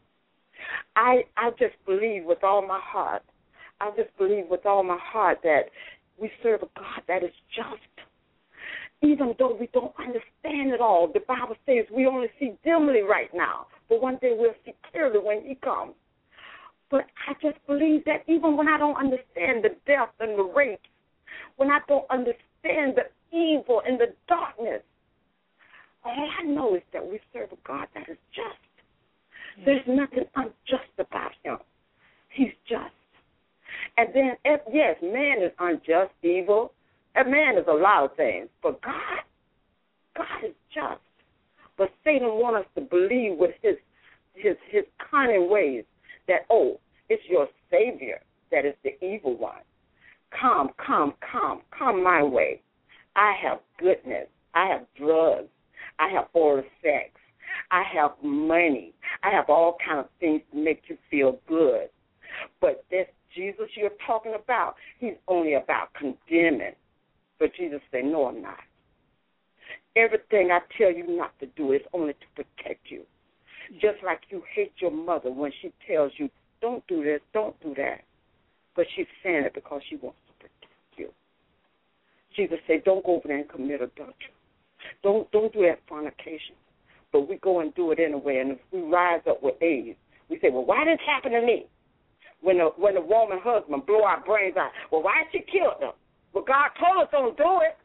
I I just believe with all my heart, I just believe with all my heart that we serve a God that is just. Even though we don't understand it all, the Bible says we only see dimly right now, but one day we'll see clearly when he comes. But I just believe that even when I don't understand the death and the rape, when I don't understand the evil and the darkness, all I know is that we serve a God that is just. Yes. There's nothing unjust about him. He's just. And then, if, yes, man is unjust, evil. And man is a lot of things. But God, God is just. But Satan wants us to believe with his his his cunning ways that, oh, it's your Savior that is the evil one. Come, come, come, come my way. I have goodness. I have drugs. I have oral sex. I have money. I have all kinds of things to make you feel good. But this Jesus you're talking about, he's only about condemning. But Jesus said, no, I'm not. Everything I tell you not to do is only to protect you. Just like you hate your mother when she tells you, don't do this, don't do that. But she's saying it because she wants to protect you. Jesus said, don't go over there and commit adultery. Don't, don't do that fornication. But we go and do it anyway, and if we rise up with AIDS, we say, well, why did this happen to me? When the, when the woman husband blow our brains out, well, why did she kill them? But God told us don't do it.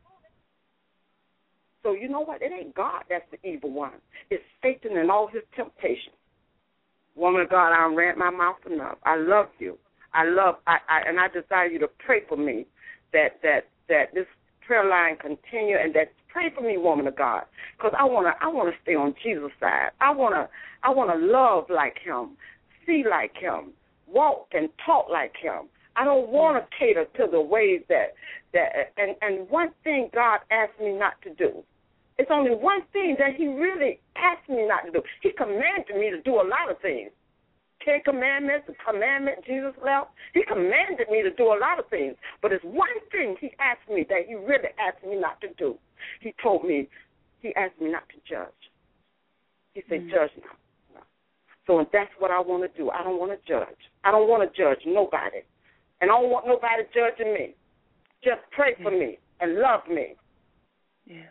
So you know what? It ain't God that's the evil one. It's Satan and all his temptations. Woman of God, I don't rant my mouth enough. I love you. I love, I, I, and I desire you to pray for me that that that this prayer line continue and that pray for me, woman of God, because I wanna I wanna stay on Jesus' side. I wanna I wanna love like him, see like him, walk and talk like him. I don't want to cater to the ways that, that and, and one thing God asked me not to do. It's only one thing that he really asked me not to do. He commanded me to do a lot of things. Ten Commandments, the commandment Jesus left, he commanded me to do a lot of things. But it's one thing he asked me that he really asked me not to do. He told me, he asked me not to judge. He said, mm-hmm. judge not. No. So that's what I want to do. I don't want to judge. I don't want to judge nobody. And I don't want nobody judging me. Just pray for me and love me. Yes.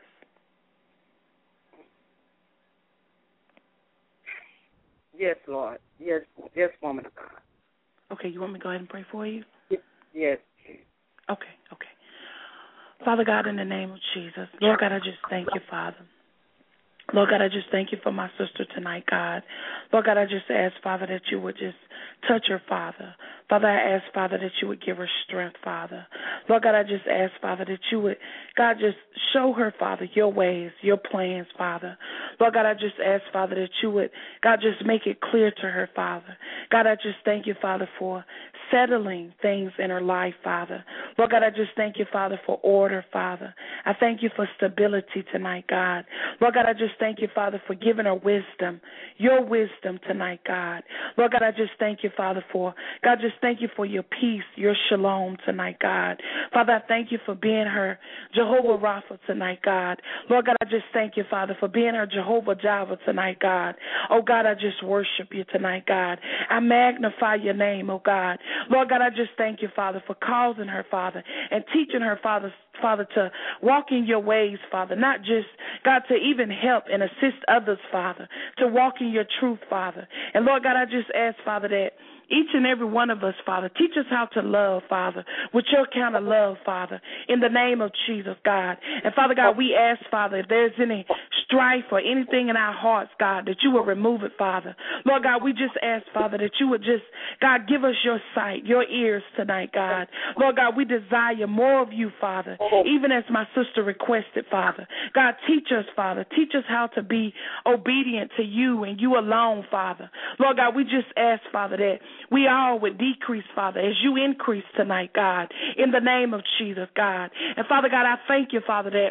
Yes, Lord. Yes, yes, woman of God. Okay, you want me to go ahead and pray for you? Yes. Okay, okay. Father God, in the name of Jesus, Lord God, I just thank you, Father. Lord God, I just thank you for my sister tonight, God. Lord God, I just ask, Father, that you would just touch her, Father. Father, I ask, Father, that you would give her strength, Father. Lord God, I just ask, Father, that you would, God, just show her, Father, your ways, your plans, Father. Lord God, I just ask, Father, that you would, God, just make it clear to her, Father. God, I just thank you, Father, for settling things in her life, Father. Lord God, I just thank you, Father, for order, Father. I thank you for stability tonight, God. Lord God, I just thank you, Father, for giving her wisdom, your wisdom tonight, God. Lord God, I just thank you, Father, for, God, just thank you for your peace, your shalom tonight, God. Father, I thank you for being her Jehovah Rapha tonight, God. Lord God, I just thank you, Father, for being her Jehovah Jireh tonight, God. Oh, God, I just worship you tonight, God. I magnify your name, oh, God. Lord God, I just thank you, Father, for causing her, Father, and teaching her, Father, Father, to walk in your ways, Father, not just, God, to even help and assist others, Father, to walk in your truth, Father. And, Lord God, I just ask, Father, that each and every one of us, Father, teach us how to love, Father, with your kind of love, Father, in the name of Jesus, God. And, Father God, we ask, Father, if there's any strife or anything in our hearts, God, that you will remove it, Father. Lord God, we just ask, Father, that you would just, God, give us your sight, your ears tonight, God. Lord God, we desire more of you, Father, even as my sister requested, Father. God, teach us, Father. Teach us how to be obedient to you and you alone, Father. Lord God, we just ask, Father, that we all would decrease, Father, as you increase tonight, God, in the name of Jesus, God. And, Father God, I thank you, Father, that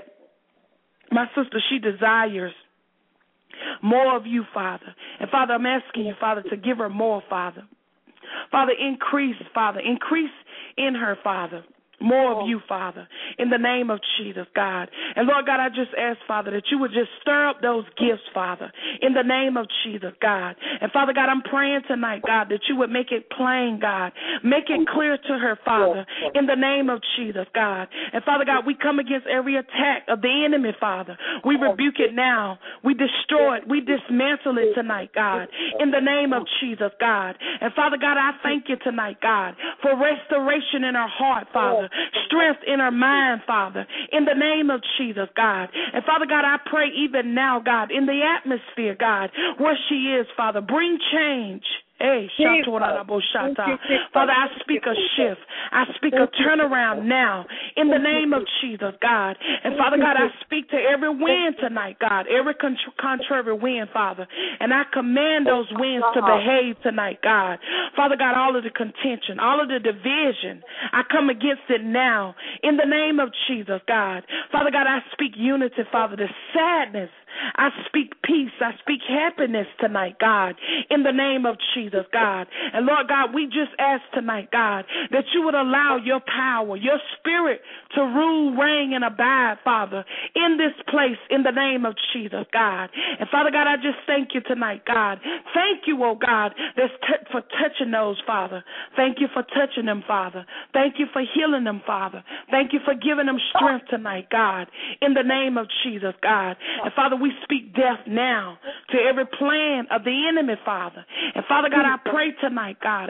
my sister, she desires more of you, Father. And, Father, I'm asking you, Father, to give her more, Father. Father, increase, Father, increase in her, Father. More of you, Father, in the name of Jesus, God. And, Lord God, I just ask, Father, that you would just stir up those gifts, Father, in the name of Jesus, God. And, Father God, I'm praying tonight, God, that you would make it plain, God. Make it clear to her, Father, in the name of Jesus, God. And, Father God, we come against every attack of the enemy, Father. We rebuke it now. We destroy it. We dismantle it tonight, God, in the name of Jesus, God. And, Father God, I thank you tonight, God, for restoration in our heart, Father. Strength in her mind, Father, in the name of Jesus, God. And, Father God, I pray even now, God, in the atmosphere, God, where she is, Father, bring change. Hey, Father, I speak a shift. I speak a turnaround now in the name of Jesus, God. And, Father God, I speak to every wind tonight, God, every contrary wind, Father. And I command those winds to behave tonight, God. Father God, all of the contention, all of the division, I come against it now in the name of Jesus, God. Father God, I speak unity, Father, the sadness. I speak peace. I speak happiness tonight, God, in the name of Jesus, God. And, Lord God, we just ask tonight, God, that you would allow your power, your spirit to rule, reign, and abide, Father, in this place in the name of Jesus, God. And, Father God, I just thank you tonight, God. Thank you, oh God, that's t- for touching those, Father. Thank you for touching them, Father. Thank you for healing them, Father. Thank you for giving them strength tonight, God, in the name of Jesus, God. And, Father, we speak death now to every plan of the enemy, Father. And, Father God, I pray tonight, God.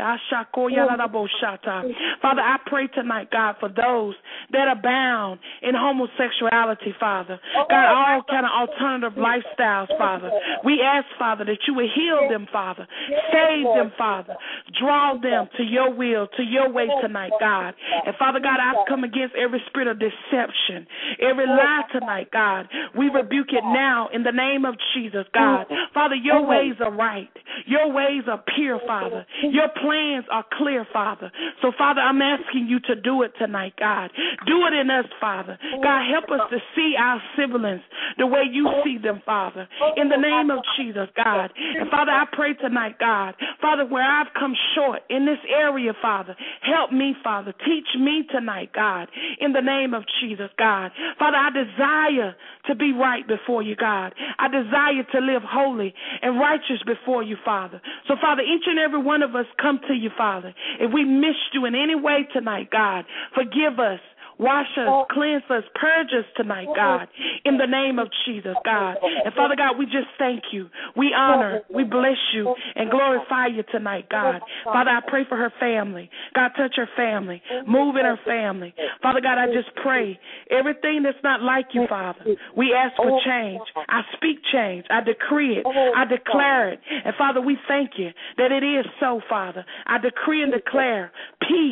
Father, I pray tonight, God, for those that are bound in homosexuality, Father. God, all kind of alternative lifestyles, Father. We ask, Father, that you would heal them, Father. Save them, Father. Draw them to your will, to your way tonight, God. And, Father God, I come against every spirit of deception, every lie tonight, God. We rebuke it now in the name of Jesus, God. Father, your ways are right. Your ways are pure, Father. Your plans are clear, Father. So, Father, I'm asking you to do it tonight, God. Do it in us, Father. God, help us to see our siblings the way you see them, Father. In the name of Jesus, God. And, Father, I pray tonight, God. Father, where I've come short in this area, Father, help me, Father. Teach me tonight, God. In the name of Jesus, God. Father, I desire to be right before you, God. I desire to live holy and righteous before you, Father. So, Father, each and every one of us come to you, Father. If we missed you in any way tonight, God, forgive us. Wash us, cleanse us, purge us tonight, God, in the name of Jesus, God. And, Father God, we just thank you. We honor, we bless you, and glorify you tonight, God. Father, I pray for her family. God, touch her family. Move in her family. Father God, I just pray everything that's not like you, Father, we ask for change. I speak change. I decree it. I declare it. And, Father, we thank you that it is so, Father. I decree and declare peace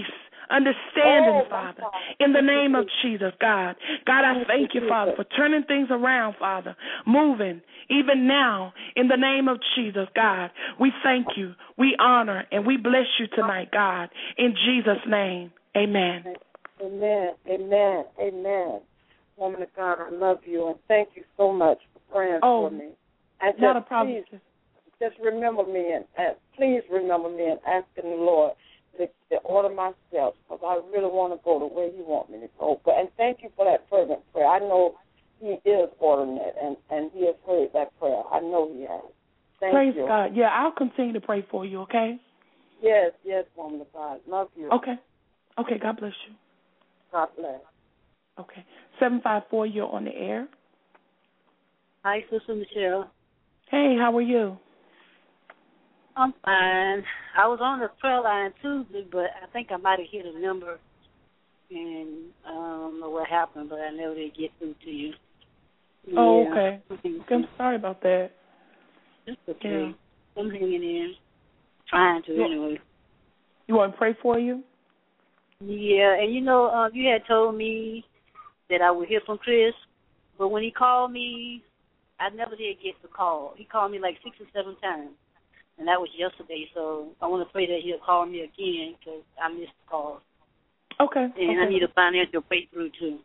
understanding, oh, Father, in the name of Jesus, God. God, I thank you, Father, for turning things around, Father, moving even now in the name of Jesus, God. We thank you, we honor, and we bless you tonight, God, in Jesus' name. Amen. Amen, amen, amen. Woman of God, I love you, and thank you so much for praying oh, for me. And just, not a problem. Please, just remember me, and, and please remember me and asking the Lord to, to order my steps, because I really want to go the way He wants me to go. But and thank you for that fervent prayer. I know He is ordering it, and, and He has heard that prayer. I know He has. Thank Praise you. God. Yeah, I'll continue to pray for you, okay? Yes, yes, woman of God. Love you. Okay. Okay, God bless you. God bless. Okay. seven five four, you're on the air. Hi, Sister Michelle. Hey, how are you? I'm fine. I was on the prayer line Tuesday, but I think I might have hit a number, and I don't know what happened, but I never did get through to you. Oh, yeah. okay. I'm sorry about that. It's okay. Yeah. I'm hanging in. Trying to, you, anyway. You want to pray for you? Yeah, and you know, uh, you had told me that I would hear from Chris, but when he called me, I never did get the call. He called me like six or seven times, and that was yesterday, so I want to pray that he'll call me again because I missed the call. Okay. And okay. I need a financial breakthrough, too.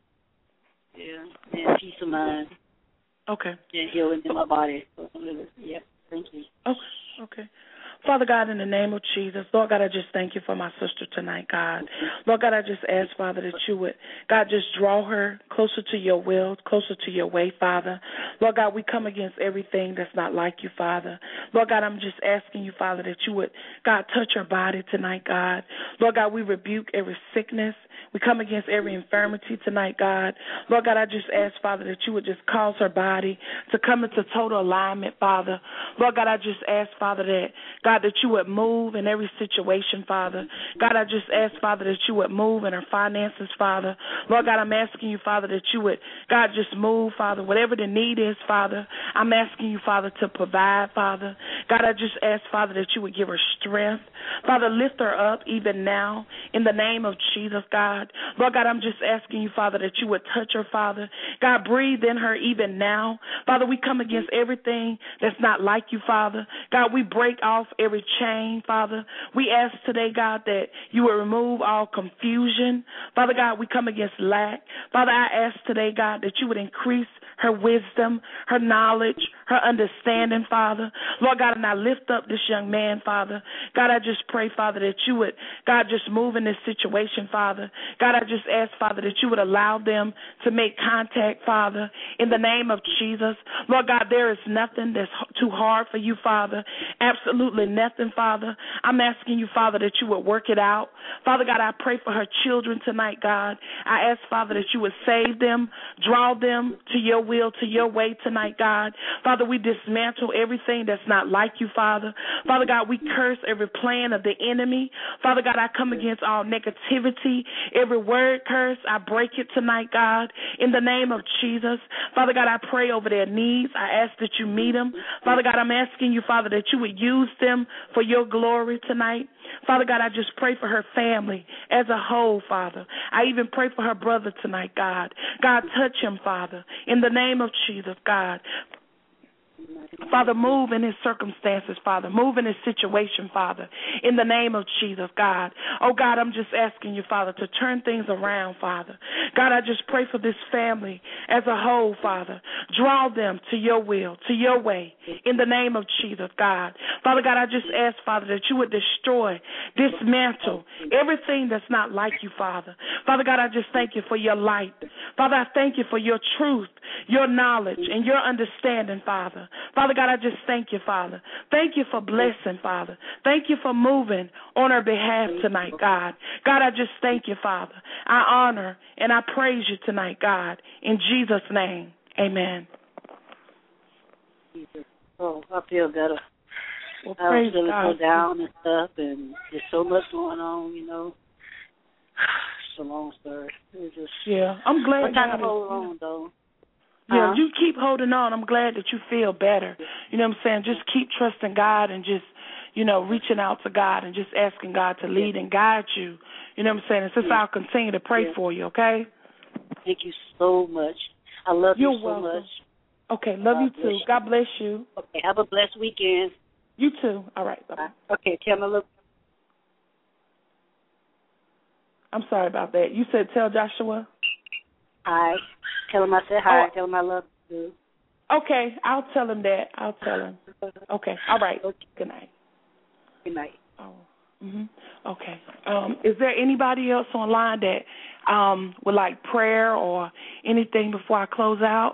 Yeah, and peace of mind. Okay. And healing in my body. Yeah, thank you. Okay, okay. Father God, in the name of Jesus, Lord God, I just thank you for my sister tonight, God. Lord God, I just ask, Father, that you would, God, just draw her closer to your will, closer to your way, Father. Lord God, we come against everything that's not like you, Father. Lord God, I'm just asking you, Father, that you would, God, touch her body tonight, God. Lord God, we rebuke every sickness. We come against every infirmity tonight, God. Lord God, I just ask, Father, that you would just cause her body to come into total alignment, Father. Lord God, I just ask, Father, that, God, God, that you would move in every situation, Father. God, I just ask, Father, that you would move in her finances, Father. Lord God, I'm asking you, Father, that you would, God, just move, Father, whatever the need is, Father. I'm asking you, Father, to provide, Father. God, I just ask, Father, that you would give her strength. Father, lift her up even now in the name of Jesus, God. Lord God, I'm just asking you, Father, that you would touch her, Father. God, breathe in her even now. Father, we come against everything that's not like you, Father. God, we break off every chain, Father. We ask today, God, that you would remove all confusion. Father God, we come against lack. Father, I ask today, God, that you would increase her wisdom, her knowledge, her understanding, Father. Lord God, and I lift up this young man, Father. God, I just pray, Father, that you would, God, just move in this situation, Father. God, I just ask, Father, that you would allow them to make contact, Father, in the name of Jesus. Lord God, there is nothing that's too hard for you, Father. Absolutely nothing, Father. I'm asking you, Father, that you would work it out. Father God, I pray for her children tonight, God. I ask, Father, that you would save them, draw them to your will, to your way tonight, God. Father, we dismantle everything that's not like you, Father. Father God, we curse every plan of the enemy. Father God, I come against all negativity, every word curse. I break it tonight, God, in the name of Jesus. Father God, I pray over their needs. I ask that you meet them. Father God, I'm asking you, Father, that you would use them for your glory tonight. Father God, I just pray for her family as a whole, Father. I even pray for her brother tonight, God. God, touch him, Father, in the name of Jesus, God. Father, move in his circumstances, Father. Move in his situation, Father, in the name of Jesus, God. Oh, God, I'm just asking you, Father, to turn things around, Father. God, I just pray for this family as a whole, Father. Draw them to your will, to your way, in the name of Jesus, God. Father God, I just ask, Father, that you would destroy, dismantle everything that's not like you, Father. Father God, I just thank you for your light. Father, I thank you for your truth, your knowledge, and your understanding, Father. Father God, I just thank you, Father. Thank you for blessing, Father. Thank you for moving on our behalf tonight, God. God, I just thank you, Father. I honor and I praise you tonight, God. In Jesus' name, amen. Oh, I feel better. Well, I praise was feeling God. so down and stuff, and there's so much going on, you know. It's a long story. It just, yeah, I'm glad. I'm trying God to hold is, on, though. Yeah, huh? you keep holding on. I'm glad that you feel better. You know what I'm saying? Just keep trusting God and just, you know, reaching out to God and just asking God to lead and guide you. You know what I'm saying? And since Yeah. I'll continue to pray yeah. for you, okay? Thank you so much. I love You're you so welcome. much. Okay, love God you too. bless you. God bless you. Okay, have a blessed weekend. You too. All right, bye-bye. Okay, tell me a little. I'm sorry about that. You said tell Joshua? Hi. Tell him I said hi. Oh. Tell him I love you. Okay, I'll tell him that. I'll tell him. Okay, all right. Okay. Good night. Good night. Oh. Mhm. Okay. Um, is there anybody else online that um, would like prayer or anything before I close out?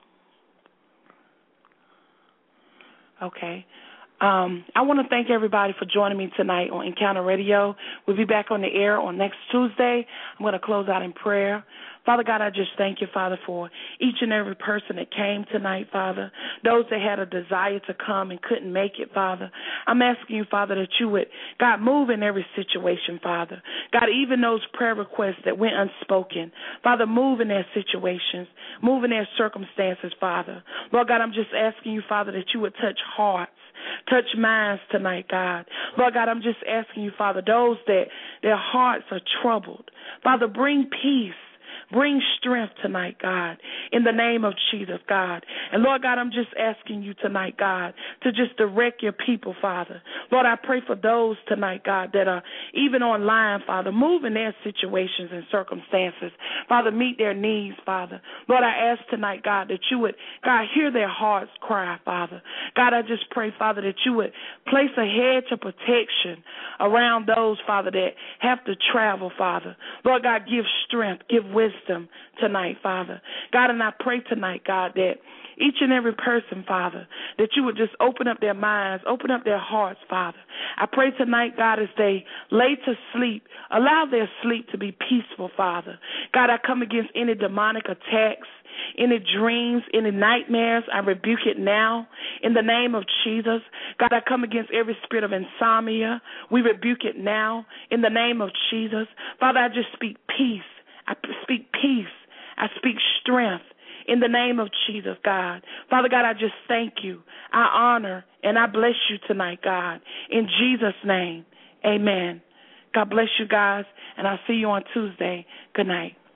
Okay. Um, I want to thank everybody for joining me tonight on Encounter Radio. We'll be back on the air on next Tuesday. I'm going to close out in prayer. Father God, I just thank you, Father, for each and every person that came tonight, Father, those that had a desire to come and couldn't make it, Father. I'm asking you, Father, that you would, God, move in every situation, Father. God, even those prayer requests that went unspoken, Father, move in their situations, move in their circumstances, Father. Lord God, I'm just asking you, Father, that you would touch hearts, touch minds tonight, God. Lord God, I'm just asking you, Father, those that their hearts are troubled, Father, bring peace. Bring strength tonight, God, in the name of Jesus, God. And, Lord God, I'm just asking you tonight, God, to just direct your people, Father. Lord, I pray for those tonight, God, that are even online, Father, move in their situations and circumstances. Father, meet their needs, Father. Lord, I ask tonight, God, that you would, God, hear their hearts cry, Father. God, I just pray, Father, that you would place a hedge of protection around those, Father, that have to travel, Father. Lord God, give strength, give wisdom tonight, Father. God, and I pray tonight, God, that each and every person, Father, that you would just open up their minds, open up their hearts, Father. I pray tonight, God, as they lay to sleep, allow their sleep to be peaceful, Father. God, I come against any demonic attacks, any dreams, any nightmares. I rebuke it now in the name of Jesus. God, I come against every spirit of insomnia. We rebuke it now in the name of Jesus. Father, I just speak peace. I speak peace. I speak strength in the name of Jesus, God. Father God, I just thank you. I honor and I bless you tonight, God. In Jesus' name, amen. God bless you guys, and I'll see you on Tuesday. Good night.